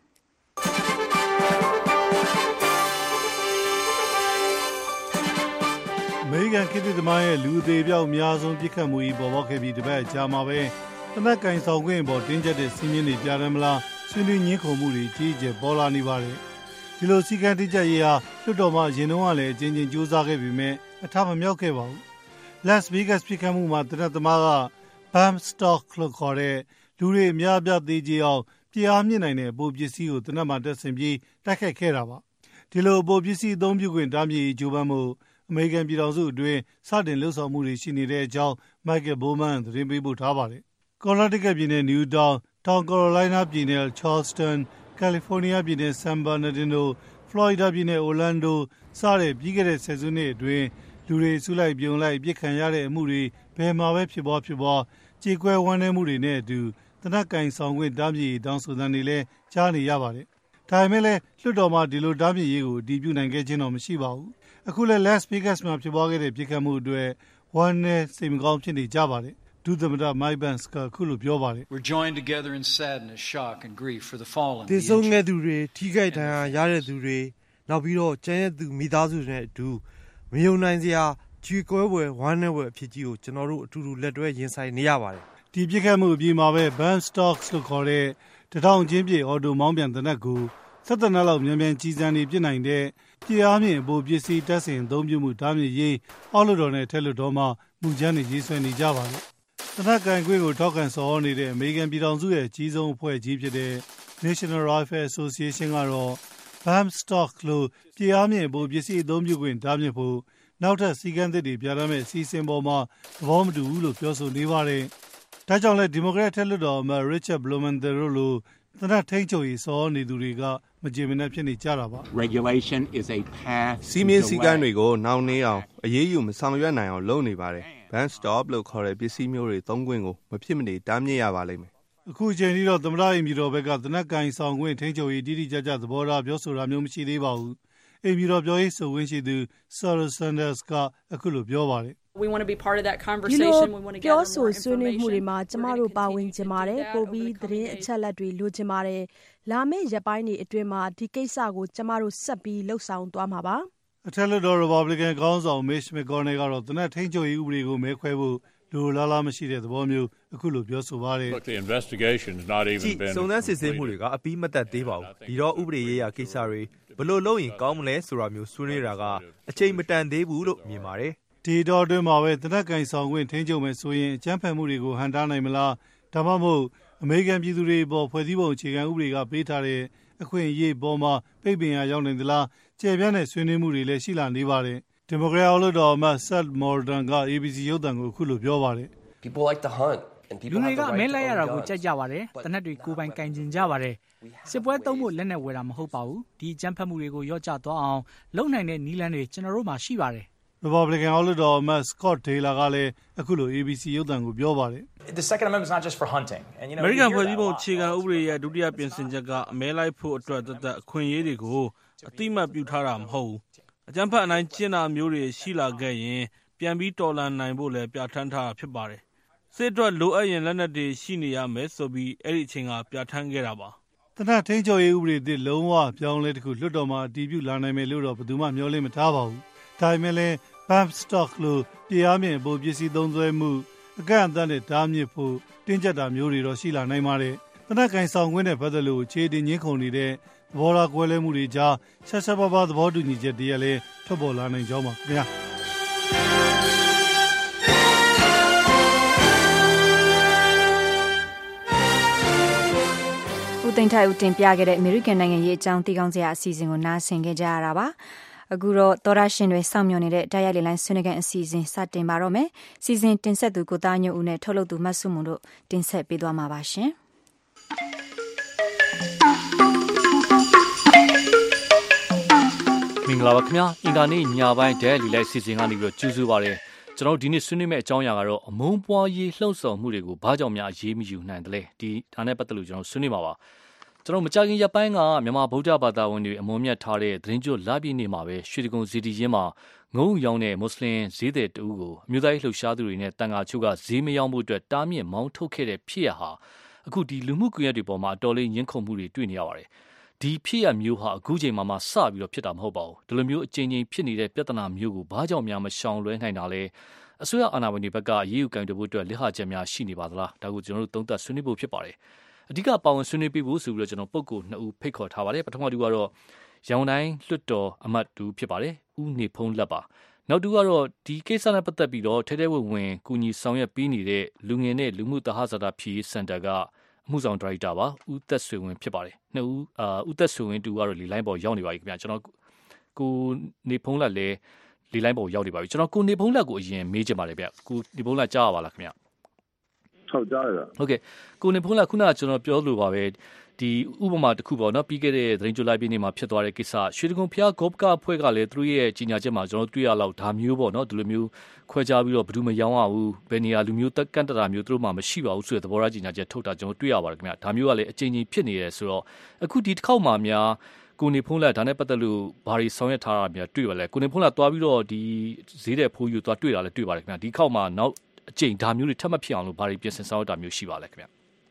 အမေရိကန်ခေတ်သမားရဲ့လူအသေးပြောက်အများဆုံးပြစ်ခတ်မှုကြီးပေါ်ပေါက်ခဲ့ပြီးတပတ်ကြာမှာပဲတနက်ကင်ဆောင်ခွင့်ပေါ်တင်းကျပ်တဲ့စီးမြင့်တွေပြရမလားဆွေးနွေးညှင်းခုန်မှုတွေကြီးကျယ်ပေါ်လာနေပါတယ်ဒီလိုစီကံတင်းကျပ်ရေးဟာလွှတ်တော်မှာရင်တော့လည်းအချင်းချင်းကြိုးစားခဲ့ပေမဲ့အထမမြောက်ခဲ့ပါဘူး Las Vegas ပြစ်ခတ်မှုမှာတနက်သမားက Bump Stock လို့ခေါ်တဲ့လူတွေအများပြသေးကြီးအောင်ပြအားမြင့်နိုင်တဲ့အပိုပစ္စည်းကိုတနက်မှာတက်ဆင်ပြီးတိုက်ခိုက်ခဲ့တာပါဒီလိုအပိုပစ္စည်းအသုံးပြုခွင့်တားမြစ်ရေးကြိုးပမ်းမှုအမေရိကန်ပြည်ထောင်စုအတွင်းစတင်လှုပ်ဆောင်မှုတွေရှိနေတဲ့အကြောင်း Michael Bowman သတင်းပေးပို့ထားပါတယ်။ Connecticut ပြည်နယ် Newtown, တောင် Carolina ပြည်နယ် Charleston, California ပြည်နယ် San Bernardino, Florida ပြည်နယ် Orlando စတဲ့ပြီးခဲ့တဲ့ဆယ်စုနှစ်အတွင်းလူတွေစုလိုက်ပြုံလိုက်ပြစ်ခံရတဲ့အမှုတွေဘယ်မှာပဲဖြစ်ပွားကြေကွဲဝမ်းနည်းမှုတွေနဲ့အတူတနက်ကင်ဆောင်ခွင့်တားမြစ်ရေးတောင်းဆိုသံတွေလည်းကြားနေရပါတယ်။ဒါပေမဲ့လည်းလွှတ်တော်မှာဒီလိုတားမြစ်ရေးကိုအတည်ပြုနိုင်ခဲ့ခြင်းတော့မရှိပါဘူး။အခုလည်း Las Vegas မှာဖြစ်ပွားခဲ့တဲ့ပြစ်ခတ်မှုအတွက်ဝမ်းနည်းစိတ်မကောင်းဖြစ်နေကြပါတယ်။ဒုသမ္မတ Mike Pence ကအခုလိုပြောပါတယ်။ We're joined together in sadness, shock and grief for the fallen. သေဆုံးခဲ့သူတွေထိခိုက်ဒဏ်ရာရတဲ့သူတွေနောက်ပြီးတော့ကျန်တဲ့သူမိသားစုတွေနဲ့အတူမယုံနိုင်စရာကြေကွဲပွဲဝမ်းနည်းပွဲအဖြစ်ကြီးကိုကျွန်တော်တို့အတူတူလက်တွဲရင်ဆိုင်နေရပါတယ်။ဒီပြစ်ခတ်မှုအပြီးမှာပဲ Bump Stocks လို့ခေါ်တဲ့တထောင်ချင်းပြည့်အော်တိုမောင်းပြန်တဲ့နက်ကို17နှစ်လောက်မြန်ကြီးစံနေပြစ်နိုင်တဲ့ပြအားမြင့်အပိုပစ္စည်းတပ်ဆင်အသုံးပြုမှုတားမြစ်ရေးအောက်လွှတ်တော်နဲ့ထက်လွှတ်တော်မှာမူကြမ်းတွေရေးဆွဲနေကြပါတယ်။တနက်ကင်ခွင့်ကိုထောက်ခံဆော်နေတဲ့အမေရိကန်ပြည်ထောင်စုရဲ့အကြီးဆုံးအဖွဲ့ကြီးဖြစ်တဲ့ National Rifle Association ကတော့ Bump Stock လို့ပြအားမြင့်အပိုပစ္စည်းအသုံးပြုခွင့်တားမြစ်ဖို့နောက်ထပ်စီကံသစ်တွေပြရမယ့်အစီအစဉ်ပေါ်မှာသဘောမတူဘူးလို့ပြောဆိုနေပါတယ်။ဒါကြောင့်လည်းဒီမိုကရက်ထက်လွှတ်တော်အမတ် Richard Blumenthal တို့လိုတနက်ထိန်ချုပ်ရေးစောနေသူတွေကမကြေမနက်ဖြစ်နေကြတာပါ Regulation is a path စီမင်းစည်းကမ်းတွေကိုနှောင့်နှေးအောင်အရေးယူမဆောင်ရွက်နိုင်အောင်လုပ်နေပါတယ် Ban Stop လို့ခေါ်တဲ့ပစ္စည်းမျိုးတွေသုံးခွင့်ကိုမဖြစ်မနေတားမြစ်ရပါလိမ့်မယ်အခုချိန်ထိတော့သမ္မတအိမ်ပြည်တော်ဘက်ကတနက်ကင်ဆောင်ခွင့်ထိန်ချုပ်ရေးတိတိကျကျသဘောထားပြောဆိုတာမျိုးမရှိသေးပါဘူးအိမ်ပြည်တော်ပြောရေးဆိုခွင့်ရှိသူ Sarah Sanders ကအခုလိုပြောပါတယ် We want to be part of that conversation. We want to get more information. ဆွေးနွေးမှုတွေမှာကျမတို့ပါဝင်ချင်ပါတယ်။ပိုပြီးသတင်းအချက်အလက်တွေလိုချင်ပါတယ်။လာမယ့်ရက်ပိုင်းတွေအတွင်းမှာဒီကိစ္စကိုကျမတို့ဆက်ပြီးလှုပ်ဆောင်သွားမှာပါ။အထက်လွှတ်တော် Republican ခေါင်းဆောင် Mitch McConnell ကတော့တနက်ထိန်ချုပ်ရေးဥပဒေကိုမဲခွဲဖို့လိုလားလားမရှိတဲ့သဘောမျိုးအခုလိုပြောဆိုပါတယ်။ Look, the investigation's not even been စုံစမ်းစစ်ဆေးမှုတွေကအပြီးမသက်သေးပါဘူး။ဒီတော့ဥပဒေရေးရာကိစ္စတွေဘယ်လိုလုပ်ရင်ကောင်းမလဲဆိုတာမျိုးဆွေးနွေးတာကအချိန်မတန်သေးဘူးလို့မြင်ပါတယ်။ဒီတော့အတွင်းမှာပဲတနက်ကင်ဆောင်ခွင့်ထိန်းချုပ်မယ်ဆိုရင်အကြမ်းဖက်မှုတွေကိုဟန်တားနိုင်မလားဒါမှမဟုတ်အမေရိကန်ပြည်သူတွေပေါ်ဖွဲ့စည်းပုံအခြေခံဥပဒေကပေးထားတဲ့အခွင့်အရေးပေါ်မှာပိတ်ပင်ရရောက်နိုင်သလားကျေပြန့်တဲ့ဆွေးနွေးမှုတွေလည်းရှိလာနေပါတယ်ဒီမိုကရက်အောက်လွှတ်တော်အမတ် Seth Moulton က ABC ရုပ်သံကိုအခုလိုပြောပါတယ် People like to hunt လူတွေကအမဲလိုက်ရတာကိုကြိုက်ကြပါတယ်တနက်တွေကိုယ်ပိုင်ကင်ကျင်ကြပါတယ်စစ်ပွဲသုံးဖို့လက်နက်ဝယ်တာမဟုတ်ပါဘူးဒီအကြမ်းဖက်မှုတွေကိုရော့ချသွားအောင်လုပ်နိုင်တဲ့နည်းလမ်းတွေကျွန်တော်တို့မှာရှိပါတယ် Republican အောက်လွှတ်တော်အမတ် Scott Taylor ကလည်းအခုလို ABC ရုပ်သံကိုပြောပါတယ် The Second Amendment is not just for hunting. And American ဖွဲ့စည်းပုံအခြေခံဥပဒေရဲ့ဒုတိယပြင်ဆင်ချက်ကအမဲလိုက်ဖို့အတွက်သက်အခွင့်အရေးတွေကိုအတိအမှတ်ပြုထားတာမဟုတ်ဘူးအကြမ်းဖက်အနိုင်ကျင့်တာမျိုးတွေရှိလာခဲ့ရင်ပြန်ပြီးတော်လှန်နိုင်ဖို့လည်းပြဋ္ဌာန်းထားတာဖြစ်ပါတယ်စစ်အတွက်လိုအပ်ရင်လက်နက်တွေရှိနေရမယ်ဆိုပြီးအဲ့ဒီအချိန်ကပြဋ္ဌာန်းခဲ့တာပါတနက်ထိန်ချုပ်ရေးဥပဒေသစ်လုံးဝပြောင်းလဲတစ်ခုလွှတ်တော်မှာအတည်ပြုလာနိုင်မယ်လို့တော့ဘယ်သူမှမျှော်လင့်မထားပါဘူးဒါပေမဲ့လည်းBump Stock လို့ပြည်အားမြင့်အပိုပစ္စည်းသုံးစွဲမှုအကန့်အသတ်နဲ့ဓာတ်မြစ်ဖို့တင်းကျပ်တာမျိုးတွေတော့ရှိလာနိုင်ပါတယ်။တနက်ကင်ဆောင်ခွင့်နဲ့ပတ်သက်လို့ခြေတင်ငင်းခုန်နေတဲ့သဘောထားကွဲလွဲမှုတွေကြားရှားရှားပါးပါးသဘောတူညီချက်တည်းလည်းထွက်ပေါ်လာနိုင်ကြောင်းပါခင်ဗျာဦးသိန်းထိုက်ဦးတင်ပြခဲ့တဲ့အမေရိကန်နိုင်ငံရေးအကြောင်းသိကောင်းစရာအစီအစဉ်ကိုနားဆင်ခဲ့ကြရတာပါအခုတော့သောရရှင်တွေစောင့်မျှော်နေတဲ့တိုက်ရိုက်လေလိုင်းဆွေးနွေးကန်အစီအစဉ်စတင်ပါတော့မယ်စီစဉ်တင်ဆက်သူကိုသားညိုဦးနဲ့ထုတ်လုပ်သူမတ်စုမွန်တို့တင်ဆက်ပေးသွားမှာပါရှင်မင်္ဂလာပါခင်ဗျာအင်္ဂါနေ့ညပိုင်းတိုက်ရိုက်လေလိုင်းစီစဉ်ကနေပြီးတော့ကြိုဆိုပါရစေကျွန်တော်ဒီနေ့ဆွေးနွေးမယ့်အကြောင်းအရာကတော့အမုန်းပွားရေးလှုံ့ဆော်မှုတွေကိုဘာကြောင့်များအရေးမယူနိုင်တယ်လဲဒါနဲ့ပတ်သက်လို့ကျွန်တော်ဆွေးနွေးမှာပါကျွန်တော်မကြခင်ရက်ပိုင်းကမြန်မာဗုဒ္ဓဘာသာဝင်တွေအမုန်းမြတ်ထားတဲ့သတင်းကြိုလပြည့်နေ့မှာပဲရွှေတကုံစီတီရင်းမှာငုံရောင်းတဲ့မွတ်စလင်ဈေးသည်တဦးကိုအမျိုးသားရေးလှုပ်ရှားသူတွေနဲ့တန်ဃာချို့ကဈေးမရောင်းဖို့အတွက်တားမြစ်မောင်းထုတ်ခဲ့တဲ့ဖြစ်ရဟာအခုဒီလူမှုကွန်ရက်တွေပေါ်မှာအတော်လေးညှင်းခုန်မှုတွေတွေ့နေရပါတယ်ဒီဖြစ်ရမျိုးဟာအခုချိန်မှစပြီးတော့ဖြစ်တာမဟုတ်ပါဘူးဒီလိုမျိုးအချိန်ချင်းဖြစ်နေတဲ့ပြဿနာမျိုးကိုဘာကြောင့်များမရှောင်လွှဲနိုင်တာလဲအစိုးရအာဏာပိုင်တွေဘက်ကရေးယူကင်တွယ်ဖို့အတွက်လက်ဟချက်များရှိနေပါသလားဒါကိုကျွန်တော်တို့သုံးသပ်ဆွေးနွေးဖို့ဖြစ်ပါတယ်အဓိကပါဝင်ဆွေးနွေးပေးဖို့ဆိုပြီးတော့ကျွန်တော်ပုဂ္ဂိုလ်2ဦးဖိတ်ခေါ်ထားပါတယ်ပထမတူကတော့ရောင်တိုင်းလွတ်တော်အမတ်တူဖြစ်ပါတယ်ဦးနေဖုံးလက်ပါနောက်တူကတော့ဒီကိစ္စနဲ့ပတ်သက်ပြီးတော့ထဲထဲဝင်ကူညီဆောင်ရွက်ပေးနေတဲ့လူငယ်နဲ့လူမှုသဟဇာတာဖြည့်စင်တာကအမှုဆောင်ဒါရိုက်တာပါဦးသက်ဆွေဝင်းဖြစ်ပါတယ်နှစ်ဦးဦးသက်ဆွေဝင်းတူကတော့လေလိုင်းပေါ်ရောက်နေပါပြီခင်ဗျာကျွန်တော်ကိုနေဖုံးလက်လည်းလေလိုင်းပေါ်ရောက်နေပါပြီကျွန်တော်ကိုနေဖုံးလက်ကိုအရင်မေးချင်ပါတယ်ဗျကိုနေဖုံးလက်ကြားရပါလားခင်ဗျာဟုတ်ကြားရတာဟုတ်ကဲ့ကိုနေဖုံးလက်ခုနကကျွန်တော်ပြောလို့ပါပဲဒီဥပမာတစ်ခုပေါ့နော်ပြီးခဲ့တဲ့သတင်းကြိုလိုက်ပြီးနေမှာဖြစ်သွားတဲ့ကိစ္စရွှေတကုံဖျားဂေါပကအဖွဲ့ကလည်းသူတို့ရဲ့ကြီးညာချက်မှာကျွန်တော်တွေ့ရလောက်ဒါမျိုးပေါ့နော်ဒီလိုမျိုးခွဲခြားပြီးတော့ဘယ်သူမှရောင်းရဘူးဘယ်နေရာလူမျိုးတက်ကန့်တတာမျိုးသူတို့မှမရှိပါဘူးဆိုတဲ့သဘောထားကြီးညာချက်ထုတ်တာကျွန်တော်တွေ့ရပါတယ်ခင်ဗျဒါမျိုးကလည်းအချိန်ချင်းဖြစ်နေတယ်ဆိုတော့အခုဒီတစ်ခေါက်မှများကိုနေဖုံးလက်ဒါနဲ့ပတ်သက်လို့ဘာတွေဆောင်ရွက်ထားတာများတွေ့ပါလဲကိုနေဖုံးလက်သွားပြီးတော့ဒီဈေးတဲ့ဖိုးယူသွားတွေ့တာလည်းတွေ့ပါတယ်ခင်ဗျဒီခေါက်မှနောက်အချိန်ဒါမျိုးတွေထပ်မဖြစ်အောင်လို့ဘာတွေပြင်ဆင်ဆောင်ရွက်တာမျိုးရှိပါလဲခင်ဗျ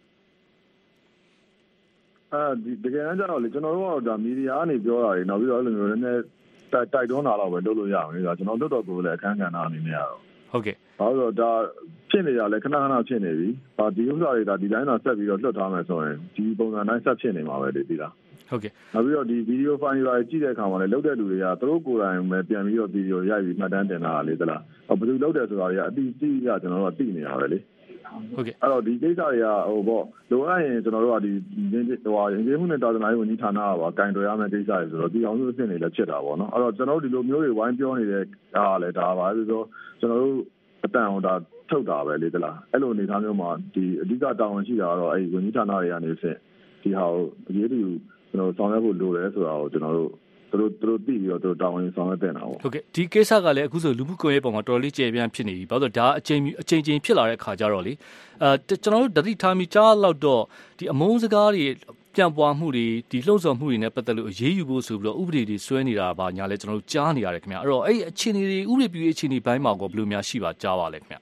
ဒီတကယ်တမ်းကျတော့လေကျွန်တော်တို့ကဒါမီဒီယာကနေပြောတာတွေနောက်ပြီးတော့အဲ့လိုမျိုးနည်းနည်းတိုက်တွန်းတာတော့ပဲလုပ်လို့ရမယ်ဒါကျွန်တော်တို့တော့ကိုယ်လည်းအခန်းကဏ္ဍအနေနဲ့ရတော့ဟုတ်ကဲ့ဘာလို့ဒါဖြစ်နေရလဲခဏဖြစ်နေပြီဒီဥစ္စာတွေဒါဒီတိုင်းတော့ဆက်ပြီးတော့လွှတ်ထားမယ်ဆိုရင်ဒီပုံစံတိုင်းဆက်ဖြစ်နေမှာပဲလေဒီလားဟုတ်ကဲ့နောက်ပြီးတော့ဒီဗီဒီယိုဖိုင်တွေကြည့်တဲ့အခါမှာလည်းလုပ်တဲ့လူတွေကသူတို့ကိုယ်တိုင်ပဲပြန်ပြီးတော့ဗီဒီယိုရိုက်ပြီးမှတ်တမ်းတင်တာလေသလားဘယ်သူလုပ်တယ်ဆိုတာတွေကအတိအကျကျွန်တော်တို့ကသိနေတာပဲလေဟုတ်ကဲ့အဲ့တော့ဒီကိစ္စတွေကလိုအပ်ရင်ကျွန်တော်တို့ကဒီရင်းမှုနဲ့တာသနာရေးဝန်ကြီးဌာနကပါကင်တွယ်ရမယ့်ကိစ္စတွေဆိုတော့ဒီအောင်စုအဆင့်တွေလည်းဖြစ်တာပေါ့နော်အဲ့တော့ကျွန်တော်တို့ဒီလိုမျိုးတွေဝိုင်းပြောနေတဲ့အားလည်းဒါပါဆိုတော့ကျွန်တော်တို့အတန်အောင်ဒါထုတ်တာပဲလေသလားအဲ့လိုအနေထားမျိုးမှာဒီအဓိကတာဝန်ရှိတာကတော့အဲ့ဝန်ကြီးဌာနတွေကနေအဆင့်ဒီဟာကိုအရေးတူကျွန်တော်ဆောင်ရွက်ဖို့လိုတယ်ဆိုတာကိုကျွန်တော်တို့သူတို့သိပြီးတော့သူတို့တာဝန်ဆောင်ရွက်တင်တာပေါ့ဟုတ်ကဲ့ဒီကိစ္စကလည်းအခုဆိုလူမှုကွန်ရက်ပေါ်မှာတော်တော်လေးကျေပြန့်ဖြစ်နေပြီဘာလို့ဒါအချိန်ချင်းဖြစ်လာတဲ့အခါကျတော့လေကျွန်တော်တို့တတိထားမိကြားလောက်တော့ဒီအမုန်းစကားတွေပြန်ပွားမှုတွေဒီလှုံ့ဆော်မှုတွေနဲ့ပတ်သက်လို့အရေးယူဖို့ဆိုပြီးတော့ဥပဒေတွေဆွဲနေတာပါညာလဲကျွန်တော်တို့ကြားနေရတယ်ခင်ဗျအဲ့တော့အဲ့အခြေအနေတွေဥပဒေပြုရေးအခြေအနေပိုင်းမှာကိုဘယ်လိုများရှိပါကြားပါလဲခင်ဗျ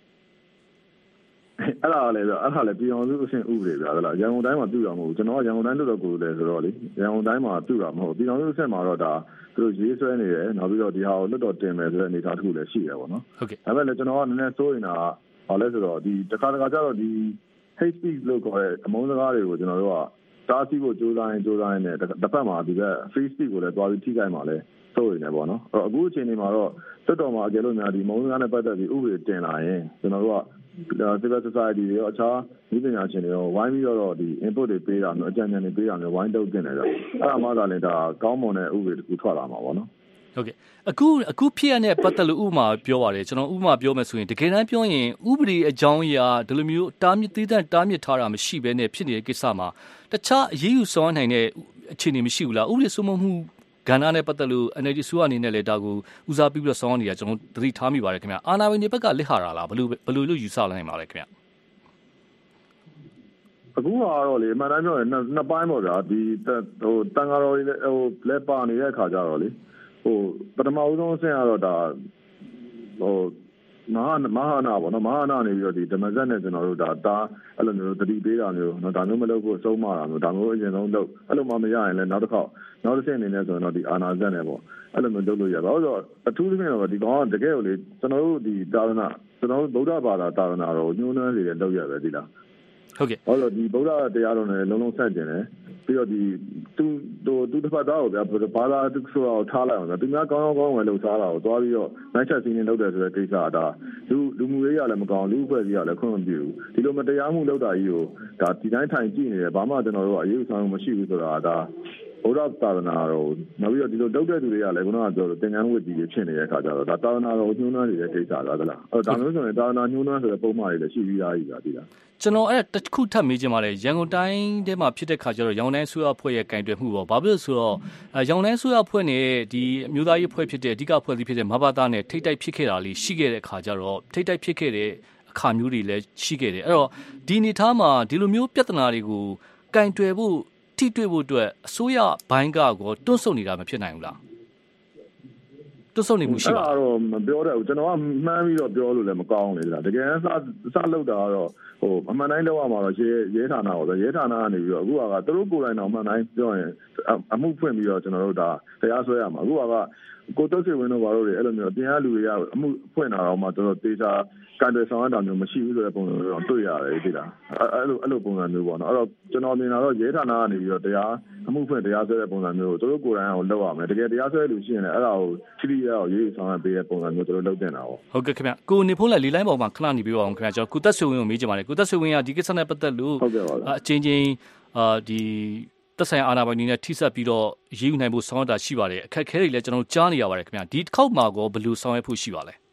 အဲ့ဒါလည်းပြည်အောင်စုအဆင့်ဥပဒေပြသလားရန်ကုန်တိုင်းမှာပြုတာမဟုတ်ဘူးကျွန်တော်ကရန်ကုန်တိုင်းလွှတ်တော်ကိုယ်လည်းဆိုတော့လေရန်ကုန်တိုင်းမှာပြုတာမဟုတ်ပြည်အောင်စုအဆင့်မှာတော့ဒါသူတို့ရေးဆွဲနေတယ်နောက်ပြီးတော့ဒီဟာကိုလွှတ်တော်တင်မယ်ဆိုတဲ့အနေအထားတစ်ခုလည်းရှိတယ်ပေါ့နော်ဟုတ်ကဲ့ဒါပေမဲ့လည်းကျွန်တော်ကနည်းနည်းစိုးရင်ဘာလဲဆိုတော့ဒီတစ်ခါကျတော့ဒီ hate speech လို့ခေါ်တဲ့အမုန်းစကားတွေကိုကျွန်တော်တို့ကတားဆီးဖို့ကြိုးစားရင်နဲ့တစ်ဖက်မှာဒီက free speech ကိုလည်းတွားပြီးထိခိုက်မှာလဲစိုးရင်လည်းပေါ့နော်အဲ့တော့အခုအချိန်ဒီမှာတော့လွှတ်တော်မှာအကြလို့များဒီမုန်းစကားနဲ့ပတ်သက်ပြီးဥပဒေတင်လာရင်ကျွန်တော်တို့ကcivil society တွေရောအခြားလူပညာရှင်တွေရောဝိုင်းပြီးတော့ဒီ input တွေပေးတာမျိုးအကြံဉာဏ်တွေပေးတာမျိုးဝိုင်းတုပ်တင်တယ်ကြအဲ့ဒါမှသာလည်းဒါကောင်းမွန်တဲ့ဥပဒေတစ်ခုထွက်လာမှာပေါ့နော်ဟုတ်ကဲ့အခုဖြစ်ရတဲ့ပတ်သက်လို့ဥပမာပြောပါတယ်ကျွန်တော်ဥပမာပြောမယ်ဆိုရင်တကယ်တမ်းပြောရင်ဥပဒေအကြောင်းအရာဒီလိုမျိုးတားမြစ်သေးတဲ့တားမြစ်ထားတာမရှိဘဲနဲ့ဖြစ်နေတဲ့ကိစ္စမှာတခြားအရေးယူဆောင်နိုင်တဲ့အခြေအနေမရှိဘူးလားဥပဒေစိုးမိုးမှုကဏ္ဍနဲ့ပတ်သက်လို့ NLD ဆိုအနေနဲ့လည်းဒါကိုဦးစားပေးပြီးတော့ဆောင်နေတာကျွန်တော်သတိထားမိပါတယ်ခင်ဗျအာဏာပိုင်တွေဘက်ကလက်ဟာတာလားဘယ်လိုလို့ယူဆနိုင်ပါလဲခင်ဗျအခုကတော့လေအမှန်တမ်းပြောရင်နှစ်ပိုင်းပေါ့ဗျာဒီတန်ဃာတော်တွေလည်းပါနေတဲ့အခါကျတော့လေပထမဦးဆုံးအဆင့်ကတော့ဒါ Mahana ပေါ့နော် Mahana နေပြီးတော့ဒီဓမ္မစက်နဲ့ကျွန်တော်တို့ဒါအဲ့လိုမျိုးတတိပေးတာမျိုးเนาะဒါမျိုးမလုပ်ဖို့ဆုံးမတာမျိုးဒါမျိုးအရင်ဆုံးလုပ်အဲ့လိုမှမရရင်လည်းနောက်တစ်ဆင့်အနေနဲ့ဆိုရင်တော့ဒီအာနာစက်နဲ့ပေါ့အဲ့လိုမျိုးလုပ်လို့ရပါဘူးဆိုတော့အထူးသဖြင့်တော့ဒီကောင်ကတကယ်ကိုလေကျွန်တော်တို့ဒီသာသနာကျွန်တော်တို့ဗုဒ္ဓဘာသာသာသနာတော်ညှိုးနှွမ်းနေတဲ့လုပ်ရပဲဒီလားဟုတ်ကဲ့ဟုတ်လို့ဒီဗုဒ္ဓတရားတော်နဲ့လုံးဆက်ကျင်တယ်ပြီးတော့ဒီသူတစ်ဖက်သားကိုဗျာဘာသာသူဆိုတော့ထားလိုက်အောင်ဗျာသူများကောင်းကောင်းဝင်လှုပ်ရှားတာကိုသွားပြီးတော့နိုင်ချက်စီးနေလုပ်တယ်ဆိုတဲ့ကိစ္စဒါလူမှုရေးရလည်းမကောင်းလူအဖွဲ့အစည်းရလည်းခွင့်မပြုဘူးဒီလိုမတရားမှုလုပ်တာကြီးကိုဒါဒီတိုင်းထိုင်ကြည့်နေတယ်ဘာမှကျွန်တော်တို့အရေးဆောင်မရှိဘူးဆိုတာဒါဘုရားသာသနာတော်နောက်ပြီးတော့ဒီလိုလုပ်တဲ့သူတွေကလည်းခုနကပြောလို့သင်္ကန်းဝတ်ကြီးဖြစ်နေတဲ့အခါကျတော့ဒါသာသနာတော်ညှိုးနှွမ်းနေတဲ့ကိစ္စလားဒါမျိုးဆိုရင်သာသနာညှိုးနှွမ်းဆိုတဲ့ပုံမှန်တွေလည်းရှိပြီးသားကြီးပါဒီလားကျွန်တော်အဲ့တစ်ခုထပ်မေးချင်ပါတယ်ရန်ကုန်တိုင်းထဲမှာဖြစ်တဲ့ခါကျတော့ရောင်တိုင်းဆိုရအဖွဲ့ရဲ့ကင်တွယ်မှုပေါ့ဘာဖြစ်လို့ဆိုတော့ရောင်တိုင်းဆိုရအဖွဲ့နဲ့ဒီအမျိုးသားရေးအဖွဲ့ဖြစ်တဲ့အဓိကအဖွဲ့အစည်းဖြစ်တဲ့မဘာသာနဲ့ထိတ်တိုက်ဖြစ်ခဲ့တာလေးရှိခဲ့တဲ့ခါကျတော့ထိတ်တိုက်ဖြစ်ခဲ့တဲ့အခါမျိုးတွေလည်းရှိခဲ့တယ်အဲ့တော့ဒီအနေထားမှာဒီလိုမျိုးပြဿနာတွေကိုကင်တွယ်ဖို့ထိတွေ့ဖို့အတွက်အစိုးရဘိုင်းကကိုတွန့်ဆုတ်နေတာမဖြစ်နိုင်ဘူးလားတွန့်ဆုတ်နေမှုရှိပါအဲ့တော့မပြောတတ်ဘူးကျွန်တော်ကမှန်းပြီးတော့ပြောလို့လည်းမကောင်းလေတကယ်စလုပ်တာကတော့ဟိုအမှန်တိုင်းလောက်ရမှာတော့ရဲဌာနပေါ့ဗျရဲဌာနကနေပြီးတော့အခုကသူတို့ကိုယ်တိုင်တော့အမှန်တိုင်းပြောရင်အမှုဖွင့်ပြီးတော့ကျွန်တော်တို့ဒါတရားစွဲရမှာအခုကကိုတုတ်ဆွေဝင်းတို့ဘာလို့လဲအဲ့လိုမျိုးတရားလူတွေကအမှုဖွင့်တာတော့မှကျွန်တော်တေချာကန်တယ်ဆောင်ရတာမျိုးမရှိဘူးဆိုတဲ့ပုံစံမျိုးတော့တွေ့ရတယ်ဒီလားအဲ့လိုပုံစံမျိုးပေါ့နော်အဲ့တော့ကျွန်တော်မြင်တာတော့ရဲဌာနကနေပြီးတော့တရားအမှုဖွင့်တရားစွဲတဲ့ပုံစံမျိုးကိုသူတို့ကိုယ်တိုင်အောင်လုပ်ရမယ်တကယ်တရားစွဲလို့ရှိရင်လည်းအဲ့ဒါကိုထိထိရောက်ရေးဆောင်ရပေးတဲ့ပုံစံမျိုးသူတို့လုပ်တင်တာပေါ့ဟုတ်ကဲ့ခင်ဗျကိုနေဖုန်းလိုက်လေးလိုင်းပေါ်မှာခဏနေပြီးပါအောင်ခင်ဗျကျွန်တော်ကုသက်ဆွေဝင်းကိုမေးချင်ပါတယ်ကုသက်ဆွေဝင်းကဒီကိစ္စနဲ့ပတ်သက်လို့အချင်းချင်းဒီသက်ဆိုင်အာဏာပိုင်တွေနဲ့ထိစပ်ပြီးတော့ရေးယူနိုင်ဖို့ဆောင်ရွက်တာရှိပါတယ်အခက်အခဲတွေလည်းကျွန်တော်ကြားနေရပါတယ်ခင်ဗျဒီတစ်ခေါက်မှာကောဘယ်လိုဆောင်ရွက်ဖို့ရှိပါလဲ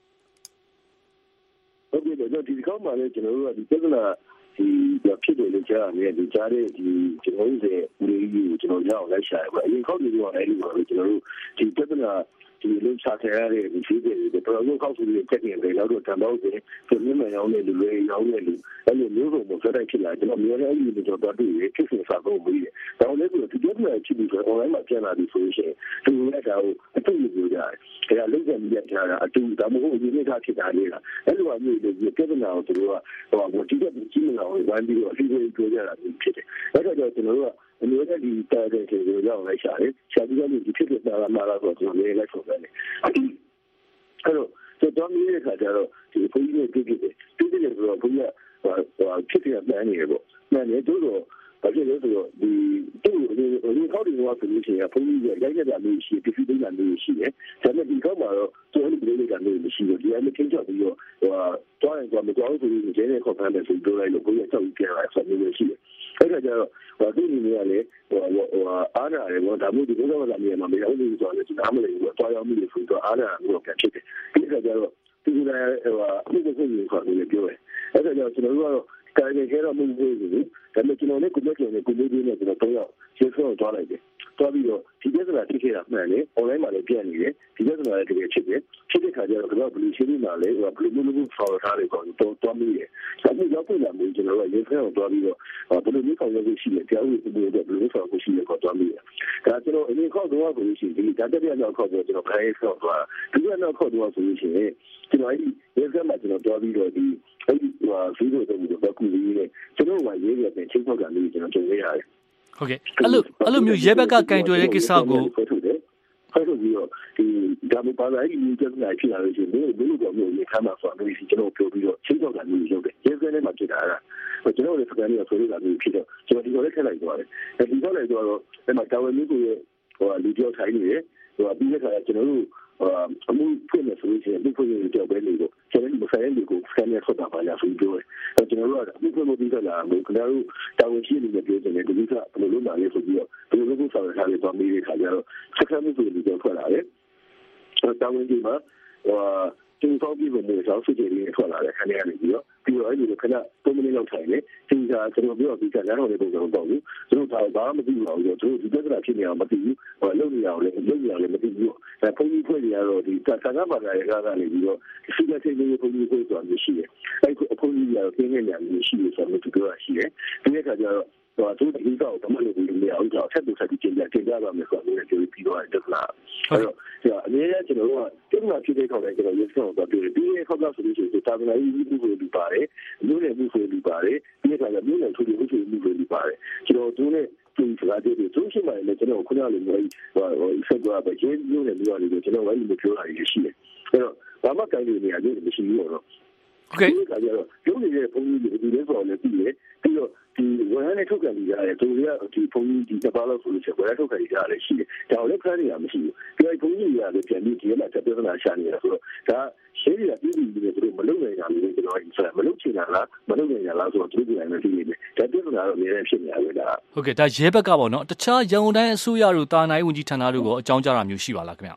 ဟုတ်ကဲ့ဒီတစ်ခေါက်မှာလည်းကျွန်တော်တို့ကဒီပြဿနာဒီဖြစ်တယ်လို့ကြားရတယ်ဒီကြားတဲ့ဒီကျွန်တော်တို့ရဲ့ဦးလေးကြီးကိုကျွန်တော်ရအောင်လိုက်ရှာရပါအရင်ခေါက်တွေကတော့အဲ့ဒီမှာကျွန်တော်တို့ဒီပြဿနာဒီလုံချခဲ့ရတဲ့ဒီဖြစ်တယ်တော်တော်ကောက်စုတွေတက်နေတယ်နောက်တော့တန်တော့တယ်ပြင်းမှန်ရောင်းတဲ့လူတွေရောင်းတဲ့လူအဲ့လိုမျိုးစုံမျိုးဆက်တိုက်ဖြစ်လာကျွန်တော်မျိုးလည်းအဲ့ဒီလိုကျွန်တော်တွေ့ရဖြစ်စဉ်စာကုန်ပြီးတယ်ဒါလည်းဆိုဒီပြဿနာဖြစ်ပြီးတော့ online မှာပြန်လာပြီးဆိုရင်သူလည်းဒါကိုအတူတူပြောကြတယ်ဒါလုံချက်မြတ်ထားတာအတူဒါမှမဟုတ်ဒီနေ့ကဖြစ်တာလေအဲ့လိုမျိုးတွေပြဿနာကိုသူတို့ကဟိုဒီကကြီးမလာဘူးဝိုင်းပြီးတော့အစီအစဉ်ပြောကြတာဖြစ်တယ်အဲ့တော့ကျွန်တော်တို့ကအမျိုးသားဒီတာတဲ့တွေကိုရောက်လိုက်ရှာတယ်ရှာပြီးတော့ဒီဖြစ်တဲ့မှာလာတော့ကျွန်တော်လည်းလိုက်ဆိုတယ်အဲ့တော့ကျွန်တော်မြင်တဲ့ခါကျတော့ဒီဘုန်းကြီးတွေတွေ့တယ်ဆိုတော့ဘုန်းကြီးကဖြစ်တဲ့မှန်းနေတယ်ပေါ့မှန်းနေတော့ဘာဖြစ်လဲဆိုတော့ဒီဒီခေါက်တွေကတော့ဆိုလို့ရှိရင်ဘုန်းကြီးကရိုက်ရတာမျိုးရှိတယ်ဒီဖိနေတာမျိုးရှိတယ်ဒါပေမဲ့ဒီခေါက်မှာတော့ကျွန်တော်တို့ပြည်နေတာမျိုးမရှိဘူးဒီအမှချင်းချပြီးတော့တွားရင်တော့မတော်ဘူးဆိုရင်ကျင်းခေါက်ဖမ်းတယ်ဆိုတော့လိုက်လို့ဘုန်းကြီးကြောက်ကြရဆိုမျိုးရှိတယ်အဲ့ဒါကြတော့ဒီနေ့ကလည်းအားနာတယ်ဒါမျိုးဒီဘုရားကလည်းမပြောဘူးဆိုတော့ဒီနားမလေးကိုတွားရောက်မိလို့ဆိုတော့အားနာမျိုးကဖြစ်တယ်ဒီကကြတော့ဒီကလည်းအမှုကိုကိုယ်ကိုလည်းပြောတယ်အဲ့ဒါကြောင့်ကျွန်တော်တို့ကတော့ကာယကဲတော့မဟုတ်ဘူးဒါပေမဲ့ကျွန်တော်လည်းကိုယ်နဲ့ကျွန်တော်တော့ရောက်ရှင်းဆုံးသွားလိုက်တယ်တွားပြီးတော့ဒီပြဿနာဖြစ်ခဲ့တာမှန်တယ် online မှာလည်းပြနေတယ်ဒီပြဿနာလည်းတကယ်ဖြစ်တယ်ဖြစ်တဲ့ခါကျတော့ဘယ်လိုရှင်းနေမှာလဲဘယ်လိုမျိုးဖော်ထားတယ်ကောတော့တွားမိတယ်ဒါပေမဲ့ရောက်ပြန်လာမျိုးကျွန်တော်ကရေဖဲအောင်တွားပြီးတော့ဘယ်လိုမျိုးကောင်ရရှိလဲတရားဥပဒေတွေဘယ်လိုဖော်ကိုရှိလဲကောတွားမိတယ်ဒါကျွန်တော်အရင်ခေါက်တော့ဆိုလို့ရှိရင်ဒီဒါတက်ပြနောက်ခေါက်တော့ကျွန်တော်ခိုင်းဆောက်သွားဒီကနောက်ခေါက်တော့ဆိုလို့ရှိရင်ကျွန်တော်ရေဖဲမှာကျွန်တော်တွားပြီးတော့ဒီအဲ့ဒီဗီဒီယိုတွေတော့ကူလေးနဲ့ကျွန်တော်ကရေးရတဲ့ချင်းပေါက်တာလေးကျွန်တော်ကြုံရရတယ်ဟုတ်ကဲ့အဲ့လိုမျိုးရဲဘက်ကကင်တွယ်တဲ့ကိစ္စကိုဖတ်လို့ပြီးတော့ဒီဒါမှပါလာဒီကျက်နိုင်ဖြစ်လာလို့ရှိရင်ဘယ်လိုတော့မျိုးခါမှာဆိုတော့ဒီကျွန်တော်ပြောပြီးတော့ချင်းပေါက်တာလေးရုပ်တယ်ရဲစဲနဲ့မှဖြစ်တာအဲ့ကျွန်တော်လည်းစကန်လေးဆိုရတာမျိုးဖြစ်တော့ကျွန်တော်ဒီလိုလည်းထည့်လိုက်သွားတယ်ဒီတော့လည်းတော့အဲ့မှာတာဝန်မျိုးကိုလူတယောက်ထိုင်နေတယ်ပြီးတဲ့အခါကျကျွန်တော်တို့အမှုဖွင့်နေဆိုရင်ဒီဖွင့်ရတဲ့ဘယ်လိုလဲကျွန်တော်ဒီဆိုင်လေးကိုစကန်ရဆက်တာပါလားဆိုပြီးတော့ကျွန်တော်တို့ကအမှုဖွင့်လို့ပြီးတော့လာလို့ကျွန်တော်တို့တာဝန်ရှိနေတယ်ပြောတယ်ဒီကဘယ်လိုလုပ်လာလဲဆိုပြီးတော့ဘယ်လိုလုပ်ဆောင်ရလဲတော့မိတဲ့ခါကျတော့စကန်မှုဆိုပြီးတော့ထွက်လာတယ်တာဝန်ကြီးမှာတင်ဆောင်ပြီးတော့လည်းဆောက်စစ်ကြလေးထွက်လာတယ်ခဏရနေပြီးတော့အဲ့ဒီခဏ3မိနစ်လောက်ထိုင်နေဒီကကျွန်တော်ပြောပြီးကလမ်းတော်လေးပုံစံတော့ဘူးသူတို့ဒါဘာမှမသိဘူးတော့သူတို့ဒီပြဿနာဖြစ်နေအောင်မသိဘူးလုပ်နေအောင်လည်းမသိဘူးဒါဘုန်းကြီးဖွဲ့နေရတော့ဒီသာသနာ့ဘာသာရေးကနေပြီးတော့စီကစိတ်လေးဘုန်းကြီးဖွဲ့သွားလို့ရှိတယ်အဲ့ဒီဘုန်းကြီးကတော့ပြင်းနေတယ်ရှိတယ်ဆိုတော့သူတို့ရှိတယ်ဒီကကြတော့သူတို့ဒီကောဘာမှလုပ်လို့မရအောင်တော့ဆက်ပြီးကျင်းပြပါမယ်ဆိုတော့လည်းပြောပြီးတော့တက်လာအဲ့တော့အများကြီးကျွန်တော်တို့ကနာဖြစ်တဲ့ခေါက်လည်းကျွန်တော်ရုပ်ဆောင်တော့တွေ့တယ်ဒီခေါက်ကဆိုလို့ရှိရင်တာဝန်ရေးမှုတွေလုပ်ပါတယ်မျိုးနယ်မှုတွေလုပ်ပါတယ်ဒီကလည်းမျိုးနယ်ထူးထူးမှုတွေလုပ်ပါတယ်ကျွန်တော်တို့နဲ့ဒီစကားတွေသူရှိမှလည်းကျွန်တော်ခုနကလိုမျိုးဆက်သွားပဲကျေးမျိုးနယ်မျိုးတွေကျွန်တော်ဝိုင်းလို့ပြောတာရှိတယ်အဲ့တော့ဘာမှကိုင်းနေရတယ်မရှိဘူးတော့ Okay. ဒီကကြတော့ရုပ်ရည်ပုံကြီးဒီလိုဆိုလည်းပြီးတယ်ပြီးတော့ဒီဝန်ထမ်းတွေထုတ်ကန်နေကြတယ်သူတွေကဒီပုံကြီးဒီတပါလို့ဆိုလို့ရှိရင်ဝန်ထမ်းထုတ်ကန်နေကြတယ်ရှိတယ်ဒါလည်းခဏနေရမရှိဘူးဒီပုံကြီးရတယ်ပြန်ပြီးဒီမှာတက်ပြဿနာရှာနေတာဆိုတော့ဒါရှေ့ရပြည်ပြည်တွေသူတို့မလုပ်နိုင်တာလို့ကျွန်တော်ဆိုမလုပ်ချင်တာလားမလုပ်နိုင်တာလားဆိုတော့သူတို့ကလည်းသိနေတယ်ဒါပြဿနာတော့အများကြီးဖြစ်နေရတယ်ဒါဟုတ်ကဲ့ဒါရဲဘက်ကပေါ့နော်တခြားရန်ကုန်တိုင်းအစိုးရတို့တာနိုင်ဝန်ကြီးဌာနတို့ကိုအကြောင်းကြားတာမျိုးရှိပါလားခင်ဗျ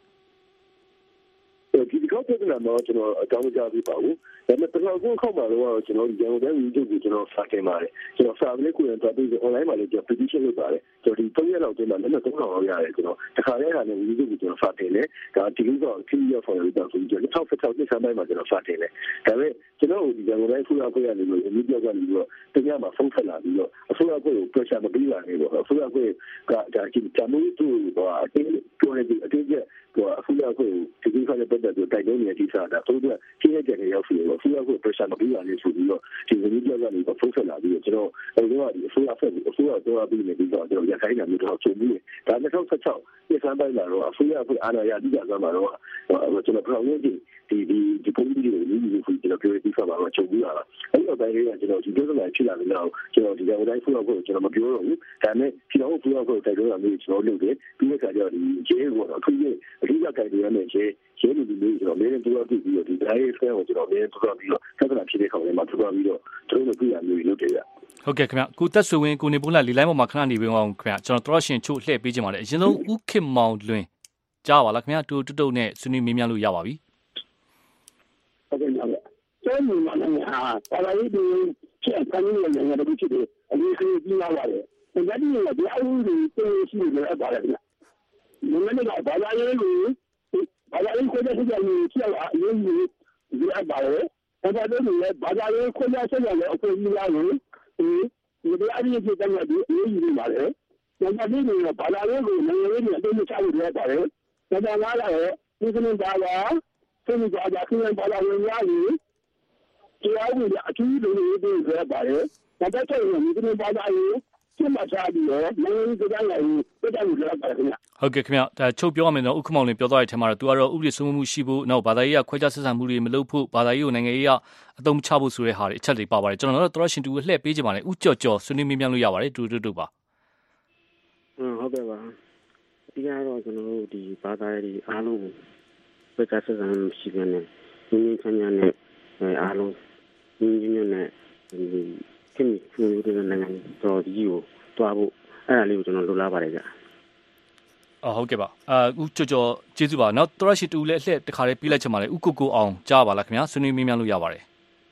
ဒီကောက်တဲ့နော်ကျွန်တော်အကြောင်းကြားပြီးပါဦးဒါပေမဲ့ကျွန်တော်အခုခောက်မှာတော့ကျွန်တော်ရန်ကုန်တိုင်းဝန်ကြီးချုပ်ကိုကျွန်တော်စာတင်ပါတယ်ကျွန်တော်စာလေးကိုရင်တော့ပြီး online မှာလည်းကျွန်တော် petition လုပ်ပါတယ်ကျွန်တော်ဒီ3ရက်လောက်တင်မှာလည်း300လောက်ရတယ်ကျွန်တော်တခါတည်းဟာလည်းဝန်ကြီးချုပ်ကိုကျွန်တော်စာတင်တယ်ဒါဒီလိုတော့ clear for you တော့ဆိုကျွန်တော်2016နှစ်ဆန်းပိုင်းမှာကျွန်တော်စာတင်တယ်ဒါပေမဲ့ကျွန်တော်ဒီရန်ကုန်တိုင်းဖူးရခွင့်ရတယ်လို့အမျိုးပြောကနေပြီးတော့တကယ်မှဖုန်းဆက်လာပြီးတော့အစိုးရကို pressure မပေးပါနဲ့ပေါ့အစိုးရကဒါကြီးတမိုးသူ့ဟိုအတင်းပြောနေတဲ့အတင်းကျတော့အစိုးရကိုဒီကိစ္စနဲ့ပတ်သက်ပြီးတိုက်တွန်းနေတဲ့ဒီစားတာသူတို့ကချင်းတဲ့ရောက်ပြီးတော့အစိုးရကို pressure မပေးပါနဲ့ဆိုပြီးတော့ဒီဝန်ကြီးပြောကနေတော့ဖုန်းဆက်လာပြီးတော့ကျွန်တော်ဒီအစိုးရဖက်အစိုးရတော့ပြီးနေပြီးတော့ကျွန်တော်ရခိုင်နိုင်ငံမျိုးတော့ချုပ်ပြီးဒါ2016နှစ်ဆန်းပိုင်းလာတော့အစိုးရကအာဏာရအဓိကကမှာတော့ကျွန်တော်ပြောရရင်ဒီပုံကြီးတွေလူကြီးတွေကျွန်တော်ပြောရတဲ့ဆက်ပါတော့ချုပ်ပြီးလာအဲ့တော့တိုင်းလေးကကျွန်တော်ဒီပြောစလာဖြစ်လာတယ်တော့ကျွန်တော်ဒီကြောင်တိုင်းဖူးတော့ကျွန်တော်မပြောတော့ဘူးဒါပေမဲ့ဒီတော့ဖူးတော့တိုက်တွန်းတာမျိုးကျွန်တော်လုပ်တယ်ပြီးတဲ့အခါကျတော့ဒီကျေးကိုတော့အထူးကြီးအဓိကကြိုက်ရမယ်ကျေးလူတွေကျွန်တော်လည်းတူတော့ပြီးတော့ဒီတိုင်းရေးဆွဲကိုကျွန်တော်လည်းတူတော့ပြီးတော့ဆက်လာဖြစ်တဲ့ခေါင်းလေးမှာတူတော့ပြီးတော့တို့တို့ပြရမျိုးလုပ်တယ်ရဟုတ်ကဲ့ခင်ဗျကိုသက်ဆွေဝင်းကိုနေပိုးလာလီလိုင်းပေါ်မှာခဏနေပေးအောင်ခင်ဗျကျွန်တော်တော်ရှင်ချို့လှည့်ပေးခြင်းပါတယ်အရင်ဆုံးဥခင်မောင်လွင်ကြားပါလားခင်ဗျတူတုတ်နဲ့ဆွေးနွေးမေးမြန်းလို့ရပါပြီဟုတ်ကဲ့ပါကျေးဇူးပါခင်ဗျာပါလာရေးဒီချက်ခံနေရတယ်ငါတို့ဖြစ်တယ်အလေးကြီးပြီးလာပါတယ်ဒါကြည့်ရင်ဒီအဦးတွေသိရှိနေတယ်ပါတယ်ခင်ဗျမင်းတို့ကဘာသာရေးကိုဘာသာရေးကိုကြည့်ကြရင်ချက်အရေးကြီးဒီအပါတယ်ဘာသာရေးကိုဘာသာရေးကိုကြည့်ချက်ရတဲ့အပေါ်ကြီးလာရင်ဒီတရားရေးဖြစ်တဲ့ဒီအရေးကြီးပါတယ်ဒါကြည့်ရင်ဘာသာရေးကိုနိုင်ငံရေးနဲ့အတူချလို့ရပါတယ်ဒါကြောင့်လာတော့ဒီကနေ့ဘာသာသူတို့ကခင်းဘာသာဝင်များကြီးတရားဝင်အထူးလုပ်နေတယ်ဆိုပါတယ်ဒါကြည့်ရင်ဒီကနေ့ဘာသာရေးကျမချာပြီးတော့နိုင်ငံရေးကြောင့်လည်းတက်တယ်လို့ပြောပါတယ်ခင်ဗျဟုတ်ကဲ့ခင်ဗျဒါချုပ်ပြောရမယ်နော်ဥက္ကမောင်လင်းပြောသွားတဲ့အထက်မှာတော့သူကတော့ဥပဒေစိုးမိုးမှုရှိဖို့နောက်ဘာသာရေးကခွဲခြားဆက်ဆံမှုတွေမလုပ်ဖို့ဘာသာရေးကိုနိုင်ငံရေးကအသုံးချဖို့ဆိုတဲ့ဟာတွေအချက်တွေပါပါတယ်ကျွန်တော်တို့တော်ရှင်တူကိုလှည့်ပေးကြပါမယ်ဥကြော်ကြော်ဆွေးနွေးမေးမြန်းလို့ရပါတယ်တူတူပါဟုတ်ကဲ့ပါဒီကတော့ကျွန်တော်တို့ဒီဘာသာရေးအားလုံးခွဲခြားဆက်ဆံမှုရှိတဲ့နဲ့ငင်းချမ်းချမ်းနဲ့အားလုံးငင်းညံ့နဲ့ခင်ဗျားတို့နိုင်ငံတော်ကြီးကိုတွားဖို့အဲ့ဒါလေးကိုကျွန်တော်လိုလားပါတယ်ကြာဟုတ်ကဲ့ပါဥကြော်ကျေးဇူးပါနောက်တော်ရှိတူလည်းအလှည့်တစ်ခါလေးပြီးလိုက်ချင်ပါလေဥကိုအောင်ကြားပါလားခင်ဗျာဆွေးနွေးမေးမြန်းလို့ရပါတယ်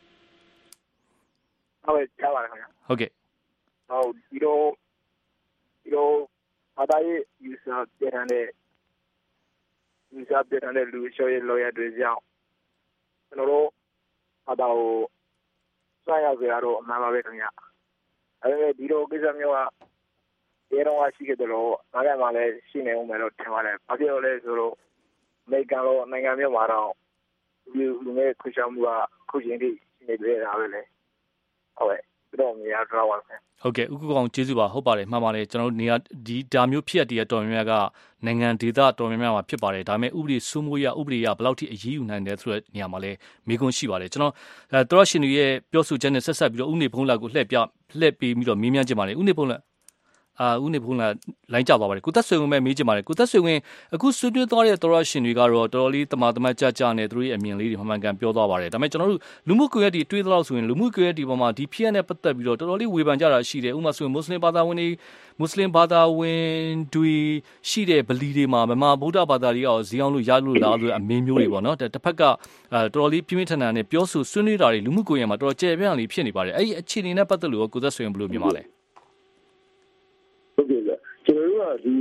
ဟုတ်ကဲ့ကြားပါတယ်ခင်ဗျာဟုတ်ကဲ့ဟုတ်ဒီတော့ဘာသာရေး user ပြန်တဲ့လူရှော့ရဲ့ lawyer တွေကြောင့်ကျွန်တော်တို့ဘာသာကိုစွန့်ရကြရတော့အမှန်ပါပဲခင်ဗျာအဲ့ဒါဒီလိုကိစ္စမျိုးကရေတော့ရှိခဲ့တယ်လို့နားလည်မှလည်းရှိနေဦးမယ်လို့ထင်ပါတယ်။ဘာဖြစ်လို့လဲဆိုတော့အမေရိကန်လိုနိုင်ငံမျိုးမှာတော့လူငယ်ခွင့်ချမှုကခုချိန်ထိရှိနေသေးတာပဲလေ။ဟုတ်ကဲ့ပြီးတော့နေရာတော့ပါဆင်ဟုတ်ကဲ့ဥက္ကကောင်ကျေးဇူးပါဟုတ်ပါတယ်မှန်ပါတယ်ကျွန်တော်တို့နေရာဒီဒါမျိုးဖြစ်ရတဲ့တော်များများကနိုင်ငံဒေသတော်များများမှာဖြစ်ပါတယ်ဒါပေမဲ့ဥပဒေစိုးမိုးရဥပဒေရဘယ်လောက်ထိအရေးယူနိုင်တယ်ဆိုတဲ့နေရာမှာလည်းမေးခွန်းရှိပါတယ်ကျွန်တော်တော်ရှင်တွေရဲ့ပြောဆိုချက်နဲ့ဆက်ဆက်ပြီးတော့ဥနေဖုံးလာကိုလှည့်ပေးပြီးတော့မေးမြန်းကြပါလေဥနေဖုံးလာဦးနေဖုန်းလာလိုင်းကျသွားပါတယ်ကိုသက်ဆွေဝင်မဲ့မေးချင်ပါတယ်ကိုသက်ဆွေဝင်အခုဆွေးနွေးသွားတဲ့တော်ရရှင်တွေကတော့တော်တော်လေးတမာတမတ်ကြနဲ့သူတို့ရဲ့အမြင်လေးတွေမှန်ကန်ပြောသွားပါတယ်ဒါပေမဲ့ကျွန်တော်တို့လူမှုကွန်ရက်တွေတွေးသလောက်ဆိုရင်လူမှုကွန်ရက်တွေပေါ်မှာဒီဖြစ်ရတဲ့ပတ်သက်ပြီးတော့တော်တော်လေးဝေဖန်ကြတာရှိတယ်ဥပမာဆိုရင်မွတ်စလင်ဘာသာဝင်တွေရှိတဲ့ဗလီတွေမှာမမဗုဒ္ဓဘာသာတွေရောဇီအောင်လို့ရလို့လားဆိုတဲ့အမင်းမျိုးတွေပေါ့နော်တစ်ဖက်ကတော်တော်လေးပြင်းပြထန်ထန်နဲ့ပြောဆိုဆွေးနွေးတာတွေလူမှုကွန်ရက်မှာတော်တော်ကျယ်ပြန့်လေးဖြစ်နေပါတယ်အဲ့ဒီအခြေအနေနဲ့ပတ်သက်လို့ကိုသက်ဆွေဝင်ဘယ်လိုမြင်ပါလဲဟုတ်ကဲ့ကျွန်တော်တို့ကဒီ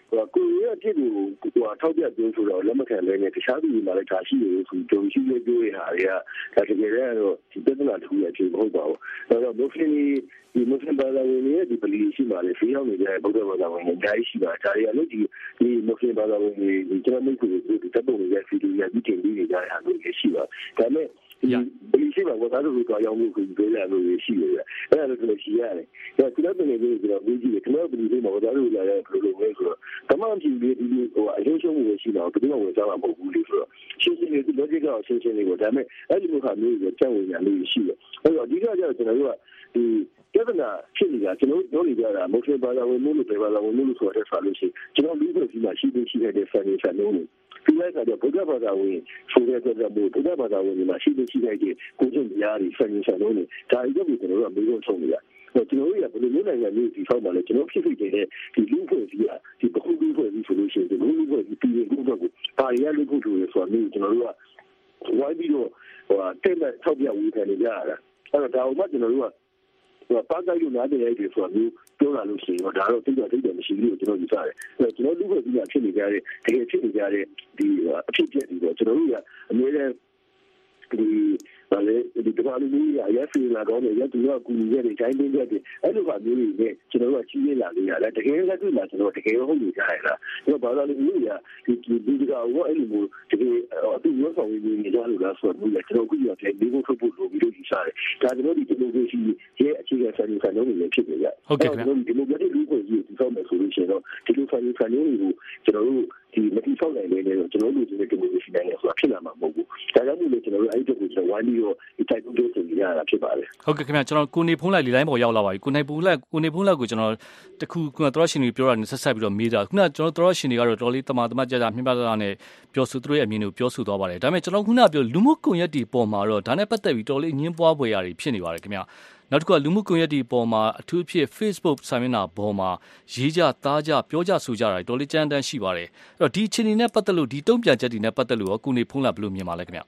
ကိုရီးယားပြည်သူထောက်ပြပြောဆိုတော့လက်မခံလည်းနဲ့တခြားပြည်မှာလည်းဒါရှိရလို့ဆိုကြုံရှိလို့ပြောရတာတွေကဒါတကယ်တော့ဒီပြဿနာတစ်ခုရဲ့အဖြစ်မဟုတ်ပါဘူး။ဒါတော့မွတ်စလင်ဘာသာဝင်တွေရဲ့ဒီပလီရှိမှလည်းဖေးရောက်နေကြတဲ့ဗုဒ္ဓဘာသာဝင်တွေအများကြီးရှိပါဒါတွေကလည်းဒီမွတ်စလင်ဘာသာဝင်တွေကျွန်တော်မိတ်ဆွေတွေတပ်ပုံတွေရဲ့ဗီဒီယိုရပြီးတင်ပြီးနေကြတဲ့အားတွေရှိပါဒါပေမဲ့ပလီရှိမှဘာသာတို့ကြောင်းမှုကိုပြောရလို့ရှိရတယ်။အဲ့ဒါလည်းရှိရတယ်။ဒါကလည်းပြည်သူတွေပြီးကြည့်တယ်ကျွန်တော်ပလီရှိမှဘာသာတို့လာတဲ့ဘယ်လိုလဲဆိုတော့တမန်ပြည်ဒီအရင်ရှုံးမှုရှိတော့ဘယ်တော့မှစားမှာမဟုတ်ဘူးလေဆိုတော့ရှင်းရှင်းလေး logic ကရှင်းရှင်းလေးကိုဒါပေမဲ့အဲ့ဒီလိုခါမျိုးကိုကြောက်ဝင်ရလို့ရှိတယ်အဲ့တော့အဓိကကျတော့ကျွန်တော်တို့ကဒီပြဿနာဖြစ်နေတာကျွန်တော်တို့နေကြတာမဟုတ်ဘူးဘာသာဝင်မှုလို့ပြောတာဝင်မှုလို့ဆိုတဲ့ဆက်လို့ရှိကျွန်တော်လူ့ဘက်ကြီးမှာရှိတဲ့ financial လုံးဒီလိုကတော့ဘုရားဘာသာဝင်ဆိုတဲ့အတွက်ဘုရားဘာသာဝင်တွေမှာရှိတဲ့ကိုကျင့်တရားတွေ financial လုံးဒါအရေးကိုကျွန်တော်တို့ကမေးဖို့ထုံးနေရကျွန်တော်တို့ကဘယ်လိုမျိုးနိုင်ငံမျိုးဒီဖောက်မှာလဲကျွန်တော်ဖြစ်ဖြစ်တဲ့ဒီလူ့ဖွဲ့စည်းကဒီပခုလူ့ဖွဲ့စည်းဆိုလို့ရှိရင်ဒီလူ့ဖွဲ့စည်းပြည်သူ့ဘက်ကိုပါရလူ့ဖွဲ့စည်းဆိုတော့ကျွန်တော်တို့ကဝိုင်းပြီးတော့တဲ့မဲ့ထောက်ပြဝေဖန်နေကြရတာအဲ့တော့ဒါမှကျွန်တော်တို့ကပါကြိုးနားတဲ့ရိုက်တွေဆိုတာမျိုးပြောလာလို့ရှိရင်ဒါတော့တိကျမရှိဘူးလို့ကျွန်တော်ယူဆတယ်အဲ့ကျွန်တော်လူ့ဖွဲ့စည်းကဖြစ်နေကြတဲ့တကယ်ဖြစ်နေကြတဲ့ဒီအဖြစ်အပျက်တွေတော့ကျွန်တော်တို့ကအများနဲ့ဒီဘာလဲဒီကဘာလို့လဲရဖီလာတော့ရတူရကူညီရတဲ့တိုင်းပြည်တွေအဲ့လိုပါမျိုးတွေနဲ့ကျွန်တော်တို့ကကြီးရလာလို့ရတယ်တကယ်ကတူလာကျွန်တော်တကယ်ဟုတ်နေကြရတာအဲ့တော့ဘာလို့လဲဒီကရောအဲ့လိုမျိုးတကယ်အတူရောဆောင်ရင်းနေကြလို့လားဆိုတော့ကျွန်တော်ကြည့်ရတယ်ဒီကိုထုတ်ဖို့လိုပြီးလို့ယူဆတယ်ဒါကျွန်တော်ဒီမိုကရေစီရဲ့အခြေခံစံနှုန်းတွေဖြစ်နေကြဟုတ်ကဲ့ကျွန်တော်ဒီမိုကရေစီလူ့ကိုကြီးဒီဆောင်မယ်ဆိုလို့ရှိရင်တော့ဒီလိုစံနှုန်းတွေကိုကျွန်တော်တို့ဒီမတိဆောက်နိုင်တဲ့ကျွန်တော်တို့ဒီမိုကရေစီနိုင်ငံဆိုတာဖြစ်လာမှာမဟုတ်ဘူးဒါကြောင့်မို့လို့ကျွန်တော်တို့အဲ့ဒီကိုကျွန်တော်ဝိုင်းပြီးတော့ဒီတိုက်တွန်းပြောဆိုနေရတာဖြစ်ပါတယ်ဟုတ်ကဲ့ခင်ဗျကျွန်တော်ကိုနေဖုံးလိုက်လေလိုင်းပေါ်ရောက်လာပါပြီကိုနေဖုံးလိုက်ကိုကျွန်တော်တခုကတော်ရှင်တွေပြောတာနဲ့ဆက်ပြီးတော့မေးတာခုနကျွန်တော်တော်ရှင်တွေကတော့တော်လေးတမကြကြမြင့်ပြတာနဲ့ပြောဆိုသူတို့ရဲ့အမြင်ကိုပြောဆိုသွားပါတယ်ဒါပေမဲ့ကျွန်တော်ခုနပြောလူမှုကွန်ရက်တွေပေါ်မှာတော့ဒါနဲ့ပတ်သက်ပြီးတော်လေးညှင်းပွားဖွယ်ရာတွေဖြစ်နေပါတယ်ခင်ဗျနောက်တစ်ခုကလူမှုကွန်ရက်တွေပေါ်မှာအထူးဖြစ် Facebook စာမျက်နှာပေါ်မှာရေးကြသားကြပြောကြဆိုကြတာတော်လေးကြမ်းတမ်းရှိပါတယ်အဲ့တော့ဒီအခြေအနေနဲ့ပတ်သက်လို့ဒီတုံ့ပြန်ချက်တွေနဲ့ပတ်သက်လို့ကိုနေဖုံးလိုက်ဘယ်လိုမြင်ပါလဲခင်ဗျ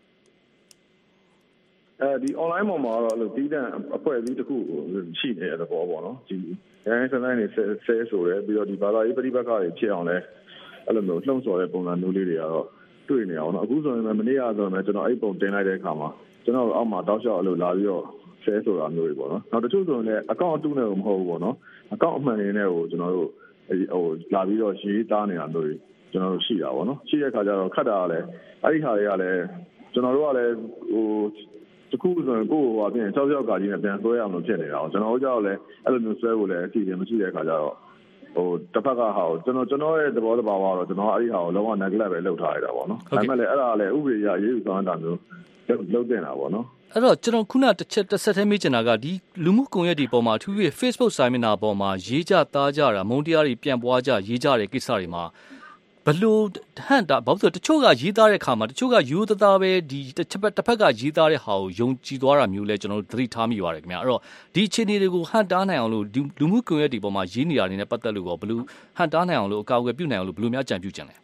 ဒီ online ပေါ်မှာတော့တီးတန့်အဖွဲ့အစည်းတစ်ခုကိုရှိနေတဲ့သဘောပေါ့နော်ဒီရိုင်းစတိုင်းနေဆဲဆိုတယ်ပြီးတော့ဒီဘာသာရေးပဋိပက္ခတွေဖြစ်အောင်လဲအဲ့လိုမျိုးလှုံ့ဆော်တဲ့ပုံစံမျိုးလေးတွေကတော့တွေ့နေအောင်နော်အခုဆိုရင်မနေ့ကဆိုရင်ကျွန်တော်အဲ့ပုံတင်လိုက်တဲ့အခါမှာကျွန်တော်အောက်မှာတောက်လျှောက်အဲ့လိုလာပြီးတော့ဆဲဆိုတာမျိုးတွေပေါ့နော်နောက်တချို့ဆိုရင်လည်းအကောင့်အတုနဲ့မဟုတ်ဘူးပေါ့နော်အကောင့်အမှန်တွေနဲ့ကိုကျွန်တော်တို့လာပြီးတော့ရေးသားနေတာမျိုးတွေကျွန်တော်တို့ရှိတာပေါ့နော်ရှိတဲ့အခါကျတော့ခတ်တာကလည်းအဲ့ဒီဟာတွေကလည်းကျွန်တော်တို့ကလည်းတခုဆိုရင်ကိုယ့်ဟိုအပြင်6ကကြီးနဲ့ပြန်ဆွဲရအောင်လို့ဖြစ်နေတာကျွန်တော်တို့ကြောက်လဲအဲ့လိုမျိုးဆွဲဖို့လည်းအစီအစဉ်မရှိတဲ့အခါကျတော့တစ်ဖက်ကဟာကိုကျွန်တော်ရဲ့သဘောတဘာဝတော့ကျွန်တော်အဲ့ဒီဟာကိုလုံးဝ neglect ပဲလုပ်ထားရတာပေါ့နော်ဒါပေမဲ့လည်းအဲ့ဒါလည်းဥပဒေအရရေးယူဆောင်တာမျိုးလုပ်တင်တာပေါ့နော်အဲ့တော့ကျွန်တော်ခုနတစ်ဆက်ထဲမေးချင်တာကဒီလူမှုကွန်ရက်တွေပေါ်မှာအထူးဖြင့် Facebook စာမျက်နှာပေါ်မှာရေးကြသားကြတာမုန်းတရားတွေပြန်ပွားကြရေးကြတဲ့ကိစ္စတွေမှာဘလို့ဟန်တာဘာလို့တချို့ကရေးသားတဲ့ခါမှာတချို့ကယူသားပဲဒီတစ်ဖက်ကရေးသားတဲ့ဟာကိုယုံကြည်သွားတာမျိုးလဲကျွန်တော်တို့သတိထားမိပါတယ်ခင်ဗျာအဲ့တော့ဒီအခြေအနေတွေကိုဟန်တားနိုင်အောင်လို့လူမှုကွန်ရက်တွေပေါ်မှာရေးနေတာတွေနဲ့ပတ်သက်လို့ဘလို့ဟန်တားနိုင်အောင်လို့အကာအကွယ်ပြုနိုင်အောင်လို့ဘလို့များကြံပြုချင်လဲ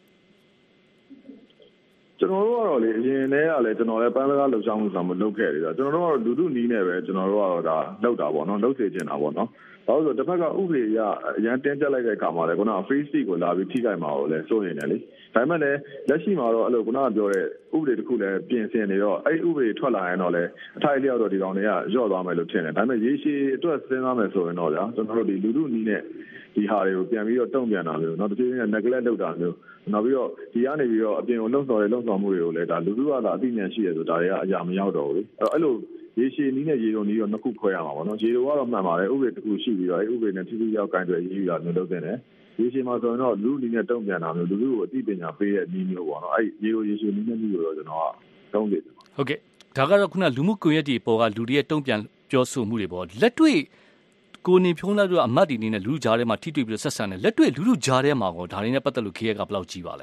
ကျွန်တော်တို့ကတော့လေအရင်တည်းကလည်းကျွန်တော်လည်းပန်းစကားလှုပ်ရှားမှုဆောင်မလုပ်ခဲ့တယ်ဆိုတော့ကျွန်တော်တို့ကတော့လူထုနီးနေပဲကျွန်တော်တို့ကတော့ဒါလုပ်တာပေါ့နော်လုပ်စေချင်တာပေါ့နော်ဘာလို့ဆိုတော့တစ်ဖက်ကဥပဒေအရအရန်တင်းကျပ်လိုက်တဲ့အခါမှာလည်းခုနက Facebook ကိုလာပြီးထိခိုက်မှာကိုလည်းစိုးနေတယ်လေဒါပေမဲ့လည်းလက်ရှိမှာတော့အဲ့လိုခုနကပြောတဲ့ဥပဒေတစ်ခုလည်းပြင်ဆင်နေတော့အဲ့ဒီဥပဒေထွက်လာရင်တော့လည်းအထိုက်လျောက်တော့ဒီကောင်တွေကညော့သွားမယ်လို့ထင်တယ်ဒါပေမဲ့ရေရှည်အတွက်စဉ်းစားမယ်ဆိုရင်တော့ဗျာကျွန်တော်တို့ဒီလူထုနီးနဲ့ဒီဟာတွေကိုပြန်ပြီးတော့တုံ့ပြန်တာမျိုးနောက်တစ်ချိန်နဲ့ neglect လုပ်တာမျိုးနောက်ပြီးတော့ဒီကနေပြီးတော့အပြင်ကိုလှုံ့ဆော်မှုတွေကိုလည်းဒါလူထုကသာအသိဉာဏ်ရှိရဆိုဒါတွေကအရာမရောက်တော့ဘူးလေအဲ့လိုရေရှည်နီးနဲ့ရေတုံနီးတော့နှစ်ခုခွဲရမှာပေါ့နော်ရေတုံကတော့မှန်ပါတယ်ဥပဒေတစ်ခုရှိပြီးတော့အဲ့ဥပဒေနဲ့ထိထိရောက်ကိုင်တွယ်ရေးယူတာမျိုးလုပ်တဲ့နဲ့ရေရှည်မှာဆိုရင်တော့လူနီးနဲ့တုံ့ပြန်တာမျိုးလူထုကိုအသိပညာပေးတဲ့နည်းမျိုးပေါ့နော်အဲ့ရေရှည်နီးနဲ့နည်းကိုတော့ကျွန်တော်ကတုံးတယ်ဟုတ်ကဲ့ဒါကတော့ခုနလူမှုကွန်ရက်တွေပေါ်ကလူတွေရဲ့တုံ့ပြန်ပြောဆိုမှုတွေပေါ့လက်တွေ့ကိုနေဖြုံးလိုက်တော့အမတ်ဒီနေနဲ့လူကြားထဲမှာထိတွေ့ပြီးဆက်ဆံတယ်လက်တွေ့လူကြားထဲမှာကောဒါတွေနဲ့ပတ်သက်လို့ခေရကဘယ်လောက်ကြီးပါလဲ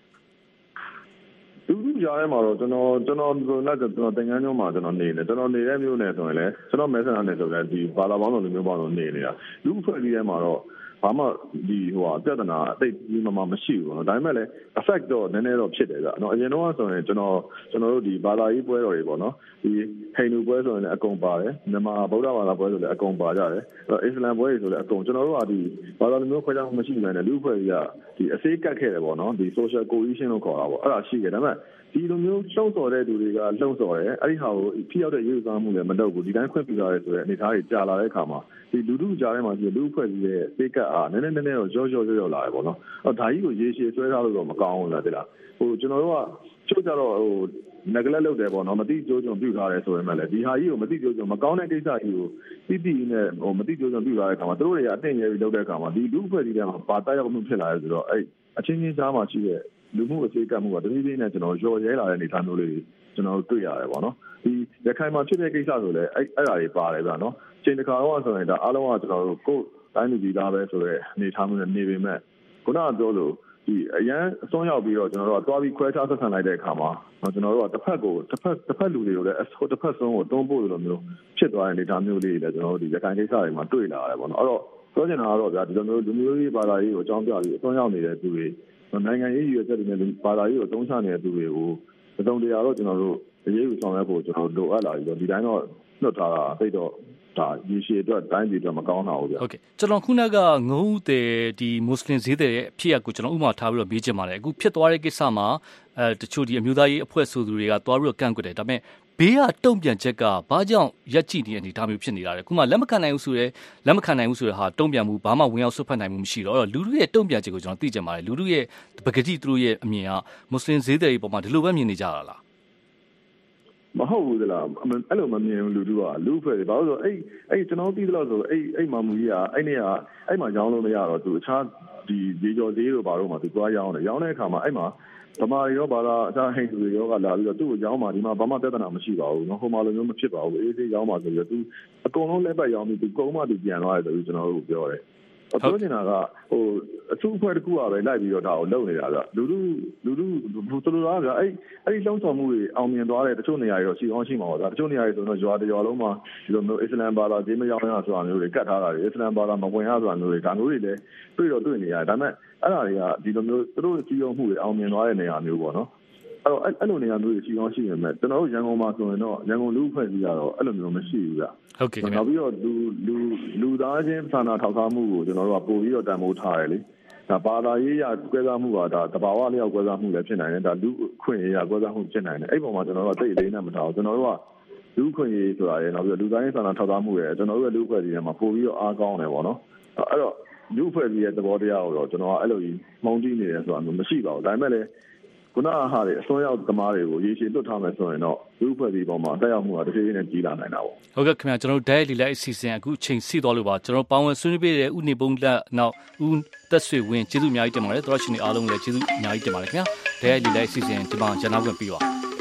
လူကြားထဲမှာတော့ကျွန်တော်တင်ငန်းကျောင်းမှာကျွန်တော်နေတယ်ကျွန်တော်နေတဲ့မျိုးနဲ့ဆိုရင်လည်းကျွန်တော်မဲဆန္ဒနဲ့ဆိုလည်းဒီဘာသာပေါင်းစုံလူမျိုးပေါင်းစုံနေနေတာလူအဖွဲ့အစည်းထဲမှာတော့ဘာမှဒီပြဿနာအသိကြီးမှမရှိဘူးပေါ့နော်ဒါပေမဲ့လည်း effect တော့နည်းနည်းတော့ဖြစ်တယ်ကြာနော်အရင်တော့ဆိုရင်ကျွန်တော်တို့ဒီဘာသာရေးပွဲတော်တွေပေါ့နော်ဒီဟိန္ဒူပွဲဆိုရင်လည်းအကုန်ပါတယ်မြန်မာဗုဒ္ဓဘာသာပွဲဆိုလည်းအကုန်ပါကြတယ်အစ္စလာမ်ပွဲဆိုလည်းအကုန်ကျွန်တော်တို့ကဒီဘာသာမျိုးခွဲခြားမှုမရှိဘဲနဲ့လူ့အဖွဲ့အစည်းကဒီအစေးကတ်ခဲ့တယ်ပေါ့နော်ဒီ social cohesion လို့ခေါ်တာပေါ့အဲ့ဒါရှိတယ်ဒါပေမဲ့ဒီလိုမျိုးလှုံ့ဆော်တဲ့သူတွေကလှုံ့ဆော်တယ်အဲ့ဒီဟာကိုဖိရောက်တဲ့ရေးစားမှုလည်းမလုပ်ဘူးဒီတိုင်းခွင့်ပြုထားတယ်ဆိုတဲ့အနေအထားကြီးကြာလာတဲ့အခါမှာဒီလူထုကြားထဲမှာဒီလူ့အဖွဲ့အစည်းရဲ့စေးကတ်အားနည်းနည်းတော့ရောလာတယ်ပေါ့နော်အဲ့ဒါကြီးကိုရေရှည်ဆွဲထားလို့တော့မကောင်းဘူးလားတိလားကျွန်တော်တို့ကချို့ကြတော့neglect လုပ်တယ်ပေါ့နော်မတိကျိုးကျုံပြုထားတယ်ဆိုရင်လည်းဒီဟာကြီးကိုမတိကျိုးကျုံမကောင်းတဲ့ကိစ္စကြီးကိုတိနဲ့မတိကျိုးကျုံပြုထားတဲ့အခါမှာတို့တွေကအတင်းရဲပြီးလုပ်တဲ့အခါမှာဒီလူ့အဖွဲ့အစည်းတွေမှာပါတိုက်ရောက်မှုဖြစ်လာတယ်ဆိုတော့အဲ့အချင်းချင်းကြားမှာရှိတဲ့လူမှုအခြေကမှုကတနည်းနည်းနဲ့ကျွန်တော်ရော်ရဲလာတဲ့အနေအထားမျိုးလေးကျွန်တော်တွေ့ရတယ်ပေါ့နော်ဒီရခိုင်မှာဖြစ်တဲ့ကိစ္စဆိုလည်းအဲ့ဒါတွေပါတယ်ဗျာနော်ချိန်တစ်ခါတော့ဆိုရင်ဒါအားလုံးကကျွန်တော်တို့ကိုယ်တိုင်းလူကြီးသားပဲဆိုတဲ့အနေအထားမျိုးနဲ့နေပေမဲ့ခုနကပြောလို့ဒီအရန်အစွန်းရောက်ပြီးတော့ကျွန်တော်တို့ကသွားပြီးခွဲခြားဆက်ဆံလိုက်တဲ့အခါမှာကျွန်တော်တို့ကတစ်ဖက်လူတွေကိုလည်းတစ်ဖက်ဆုံးကိုတွန်းပို့လိုမျိုးဖြစ်သွားတဲ့အနေအထားမျိုးလေးတွေလည်းကျွန်တော်တို့ဒီရခိုင်ကိစ္စတွေမှာတွေ့လာရတယ်ပေါ့နော်အဲ့တော့ပြောချင်တာကတော့ဗျာဒီလိုမျိုးလူမျိုးရေးဘာသာရေးကိုအကြောင်းပြပြီးအစွန်းရောက်နေတဲ့သူတွေနိုင်ငံရေးရွေးချက်တွေနဲ့ဘာသာရေးကိုတုံးချနေတဲ့သူတွေကိုအတုံးတရားတော့ကျွန်တော်တို့အရေးယူဆောင်ရွက်ဖို့ကျွန်တော်တို့လိုအပ်လာပြီးတော့ဒီတိုင်းတော့နှုတ်ထားတာသိတော့ဒါရေရှည်အတွက်တိုင်းပြည်အတွက်မကောင်းတာဘူးဗျ။ဟုတ်ကဲ့ကျွန်တော်ခုနကငုံဦးတဲ့ဒီမွတ်စလင်ဈေးတဲ့ရဲ့အဖြစ်အပျက်ကိုကျွန်တော်ဥပမာထားပြီးတော့မေးချင်ပါတယ်အခုဖြစ်သွားတဲ့ကိစ္စမှာတချို့ဒီအမျိုးသားရေးအဖွဲ့ဆိုသူတွေကသွားပြီးတော့ကန့်ကွက်တယ်ဒါပေမဲ့ဘေးကတုံ့ပြန်ချက်ကဘာကြောင့်ရက်ကြည့်နေတဲ့အနေဒါမျိုးဖြစ်နေတာလဲခုမှလက်မခံနိုင်ဘူးဆိုတဲ့ဟာတုံ့ပြန်မှုဘာမှဝင်ရောက်ဆွတ်ဖက်နိုင်မှုမရှိတော့လူတို့ရဲ့တုံ့ပြန်ချက်ကိုကျွန်တော်သိချင်ပါတယ်လူတို့ရဲ့ပကတိသူတို့ရဲ့အမြင်ကမွတ်စလင်ဈေးတဲ့ရဲ့ပုံမှာဒီလိုပဲမြင်နေကြတာလားမဟုတ်ဘူးလားအဲ့လိုမမြင်ဘူးလူတို့ကလူဖွဲ့တယ်ဘာလို့ဆိုအဲ့ကျွန်တော်သိသလောက်ဆိုအဲ့မာမူကြီးကအဲ့နေ့ကအဲ့မှာရောင်းလို့မရတော့သူအခြားဒီဈေးကျော်ဈေးတို့ဘာလို့မှသူသွားရောင်းတယ်ရောင်းတဲ့အခါမှာအဲ့မှာဗမာတွေရောဘာသာအခြားဟိန္ဒူတွေရောကလာပြီးတော့သူ့ကိုရောင်းမှဒီမှာဘာမှပြဿနာမရှိပါဘူးနော်ဟိုမှာလိုမျိုးမဖြစ်ပါဘူးအေးဆေးရောင်းမှဆိုပြီးတော့သူအကုန်လုံးလက်ပတ်ရောင်းပြီးသူကုန်းမှသူပြန်သွားတယ်ဆိုပြီးကျွန်တော်တို့ပြောတယ်ပြောနေတာကအထူးအဖွဲ့တစ်ခုကပဲလိုက်ပြီးတော့ဒါကိုလုပ်နေတာဗျလူတို့သူတို့ကဗျအဲ့ဒီလှုံ့ဆော်မှုတွေအောင်မြင်သွားတဲ့တချို့နေရာတွေတော့ရှိအောင်ရှိမှာပါဗျတချို့နေရာတွေဆိုတော့ရွာတရွာလုံးမှာဒီလိုမျိုးအစ္စလမ်ဘာသာဈေးမရောင်းရဆိုတာမျိုးတွေကတ်ထားတာတွေအစ္စလမ်ဘာသာမဝင်ရဆိုတာမျိုးတွေဒါမျိုးတွေလည်းတွေ့နေရတယ်ဒါပေမဲ့အဲ့ဒါတွေကဒီလိုမျိုးသူတို့ကြီးရုံမှုတွေအောင်မြင်သွားတဲ့နေရာမျိုးပေါ့နော်အဲ့လိုနေရာမျိုးတွေရှိအောင်ရှိနေမယ်ကျွန်တော်တို့ရန်ကုန်မှာဆိုရင်တော့ရန်ကုန်လူ့အဖွဲ့အစည်းကတော့အဲ့လိုမျိုးမရှိဘူးဗျဟုတ်ကဲ့နောက်ပြီးတော့လူသားချင်းစာနာထောက်ထားမှုကိုကျွန်တော်တို့ကပို့ပြီးတော့တန်ဖိုးထားတယ်လေဒါဘာသာရေးရကွဲစားမှုကဒါတဘာဝလျောက်ကွဲစားမှုလည်းဖြစ်နိုင်တယ်ဒါလူခွင့်ရေးရကွဲစားမှုဖြစ်နိုင်တယ်အဲ့ပုံမှာကျွန်တော်တို့ကသိအလေးနဲ့မထားဘူးကျွန်တော်တို့ကလူခွင့်ရေးဆိုတာရယ်နောက်ပြီးတော့လူသားချင်းစာနာထောက်ထားမှုရယ်ကျွန်တော်တို့ရဲ့လူအဖွဲ့အစည်းတွေမှာပို့ပြီးတော့အားကောင်းတယ်ပေါ့နော်အဲ့တော့လူအဖွဲ့အစည်းရဲ့သဘောတရားကိုတော့ကျွန်တော်ကအဲ့လိုကြီးမုန်းတီးနေတယ်ဆိုတာမျိုးမရှိပါဘူးဒါပေမဲ့လည်းခုနဟာတွေအစွန်းရောက်သမားတွေကိုရေရှည်လွတ်ထားမယ်ဆိုရင်တော့လူ့ဖွဲ့စည်းပေါ်မှာတက်ရောက်မှုကတစ်ချိန်နဲ့ကြီးလာနိုင်တာပေါ့ဟုတ်ကဲ့ခင်ဗျာကျွန်တော်တို့ Diet လီလိုက်အစီအစဉ်အခုအချိန်စီးသွားလို့ပါကျွန်တော်ပေါင်းဝင်ဆွေးနွေးပေးတဲ့ဥနေပုံလက်နောက်ဦးသက်ဆွေဝင်းကျေးဇူးအများကြီးတင်ပါတယ်သောရရှင်တွေအားလုံးလည်းကျေးဇူးအများကြီးတင်ပါတယ်ခင်ဗျာ Diet လီလိုက်အစီအစဉ်ဒီမှာကျွန်တော်ဝင်ပြီးပါ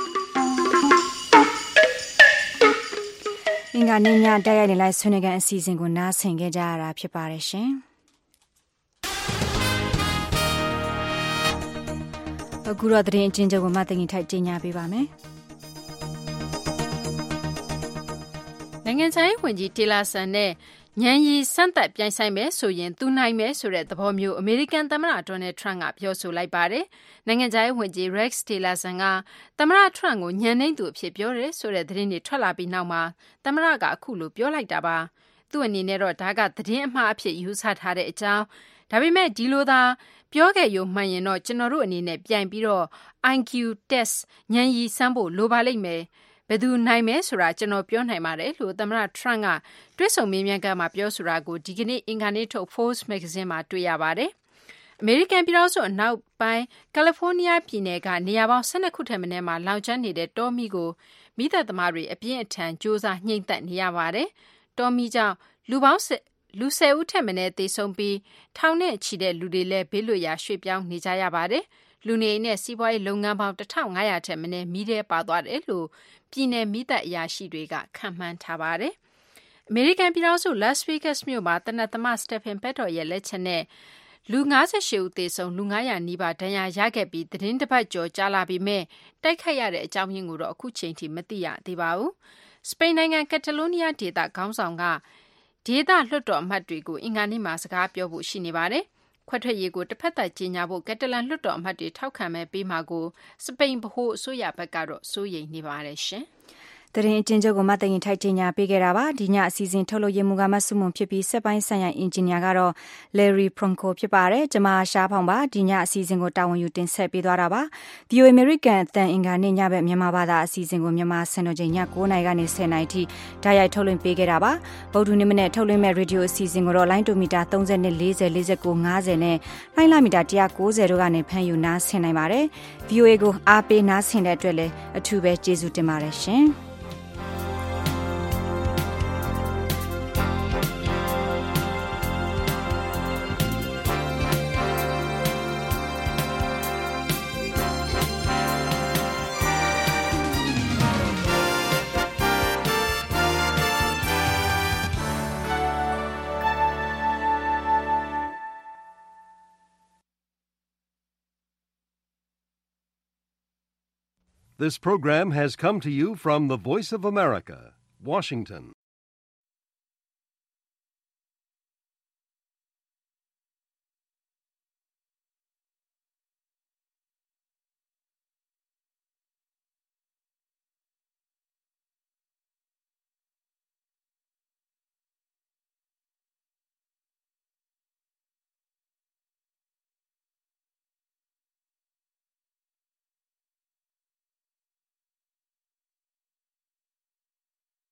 အင်္ဂါနေ့ညDiet လီလိုက်ဆွေးနွေးကန်အစီအစဉ်ကိုနားဆင်ခဲ့ကြရတာဖြစ်ပါတယ်ရှင်အခုတော့သတင်းအချင်းချုပ်ကိုမသိငင်ထိုက်ကြီးညာပေးပါမယ်။နိုင်ငံခြားရေးဝန်ကြီးတီလာဆန်နဲ့ညံရီစမ်းသပ်ပြိုင်ဆိုင်မယ်ဆိုရင်သူနိုင်မယ်ဆိုတဲ့သဘောမျိုးအမေရိကန်သမ္မတဒေါ်နယ်ထရန့်ကပြောဆိုလိုက်ပါတယ်။နိုင်ငံခြားရေးဝန်ကြီး Rex Tillerson ကသမ္မတထရန့်ကိုညံနှိမ့်သူအဖြစ်ပြောတယ်ဆိုတဲ့သတင်းတွေထွက်လာပြီးနောက်မှာသမ္မတကအခုလိုပြောလိုက်တာပါ။သူ့အနေနဲ့တော့ဒါကသတင်းအမှားအဖြစ်ယူဆထားတဲ့အကြောင်းဒါပေမဲ့ဒီလိုသာပြောခဲ့ရုံမှန်ရင်တော့ကျွန်တော်တို့အနေနဲ့ပြန်ပြီးတော့ IQ test ညံရီစမ်းဖို့လိုပါလိမ့်မယ်ဘယ်သူနိုင်မယ်ဆိုတာကျွန်တော်ပြောနိုင်ပါတယ်လို့သမ္မတထရန့်ကတွဲဆုံမေးမြန်းခန်းမှာပြောဆိုတာကိုဒီကနေ့အင်္ဂါနေ့ထုတ် Forbes magazine မှာတွေ့ရပါတယ်အမေရိကန်ပြည်ထောင်စုအနောက်ပိုင်းကယ်လီဖိုးနီးယားပြည်နယ်ကနေရာပေါင်း12ခုထက်မနည်းမှာလောင်ကျွမ်းနေတဲ့တောမီးကိုမိသက်သမားတွေအပြင်းအထန်စ조사ညှိမ့်သက်နေရပါတယ်တောမီးကြောင့်လူ10ဦးထက်မနည်းသေဆုံးပြီးထောင်နဲ့ချီတဲ့လူတွေလည်းဘေးလွတ်ရာရွှေ့ပြောင်းနေကြရပါတယ်။လူနေအိမ်နဲ့စီးပွားရေးလုပ်ငန်းပေါင်း1500ထက်မနည်းမီးထဲပါသွားတယ်လို့ပြည်내မီးသတ်အရာရှိတွေကခန့်မှန်းထားပါတယ်။အမေရိကန်ပြည်ထောင်စု Las Vegas မြို့မှာတနက်သမား Stephen Paddock ရဲ့လက်ချက်နဲ့လူ58ဦးသေဆုံးလူ900နီးပါးဒဏ်ရာရခဲ့ပြီးသတင်းတစ်ပတ်ကျော်ကြာလာပြီးမြဲတိုက်ခိုက်ရတဲ့အကြောင်းရင်းကိုတော့အခုချိန်ထိမသိရသေးပါဘူး။စပိန်နိုင်ငံကက်တလိုးနီးယားဒေသခေါင်းဆောင်ကဒေသလွှတ်တော်အမတ်တွေကိုအင်္ဂါနေ့မှာစကားပြောဖို့ရှိနေပါတယ်။ခွဲထွက်ရေးကိုတစ်ဖက်သက်ကြေညာဖို့ကက်တလန်လွှတ်တော်အမတ်တွေထောက်ခံမဲ့ပေးမှာကိုစပိန်ဗဟိုအစိုးရဘက်ကတော့စိုးရိမ်နေပါတယ်ရှင်။တရင်အကျဉ်းချုပ်ကိုမတင်ထိုက်တင်ညာပေးခဲ့တာပါဒီညအစီအစဉ်ထုတ်လို့ရမှုကမဆုမွန်ဖြစ်ပြီးစက်ပိုင်းဆိုင်ရာအင်ဂျင်နီယာကတော့ Larry Pronko ဖြစ်ပါတယ်ကျွန်မရှားဖောင်ပါဒီညအစီအစဉ်ကိုတာဝန်ယူတင်ဆက်ပေးသွားတာပါ VOA American အသံအင်္ဂါနေ့ညဘက်မြန်မာဘာသာအစီအစဉ်ကိုမြန်မာစံတော်ချိန်ည9:00နာရီကနေ10:00နာရီထိဓာတ်ရိုက်ထုတ်လွှင့်ပေးခဲ့တာပါဗုဒ္ဓနေ့မနေ့ထုတ်လွှင့်မဲ့ရေဒီယိုအစီအစဉ်ကိုတော့လိုင်းတိုမီတာ30နဲ့40 49 50နဲ့လိုင်းလာမီတာ190တို့ကနေဖမ်းယူနားဆင်နိုင်ပါတယ် VOA ကိုအားပေးနားဆင်တဲ့အတွက်လည်းအထူးပဲကျေးဇူးတင်ပါတယ်ရှင် This program has come to you from the Voice of America, Washington.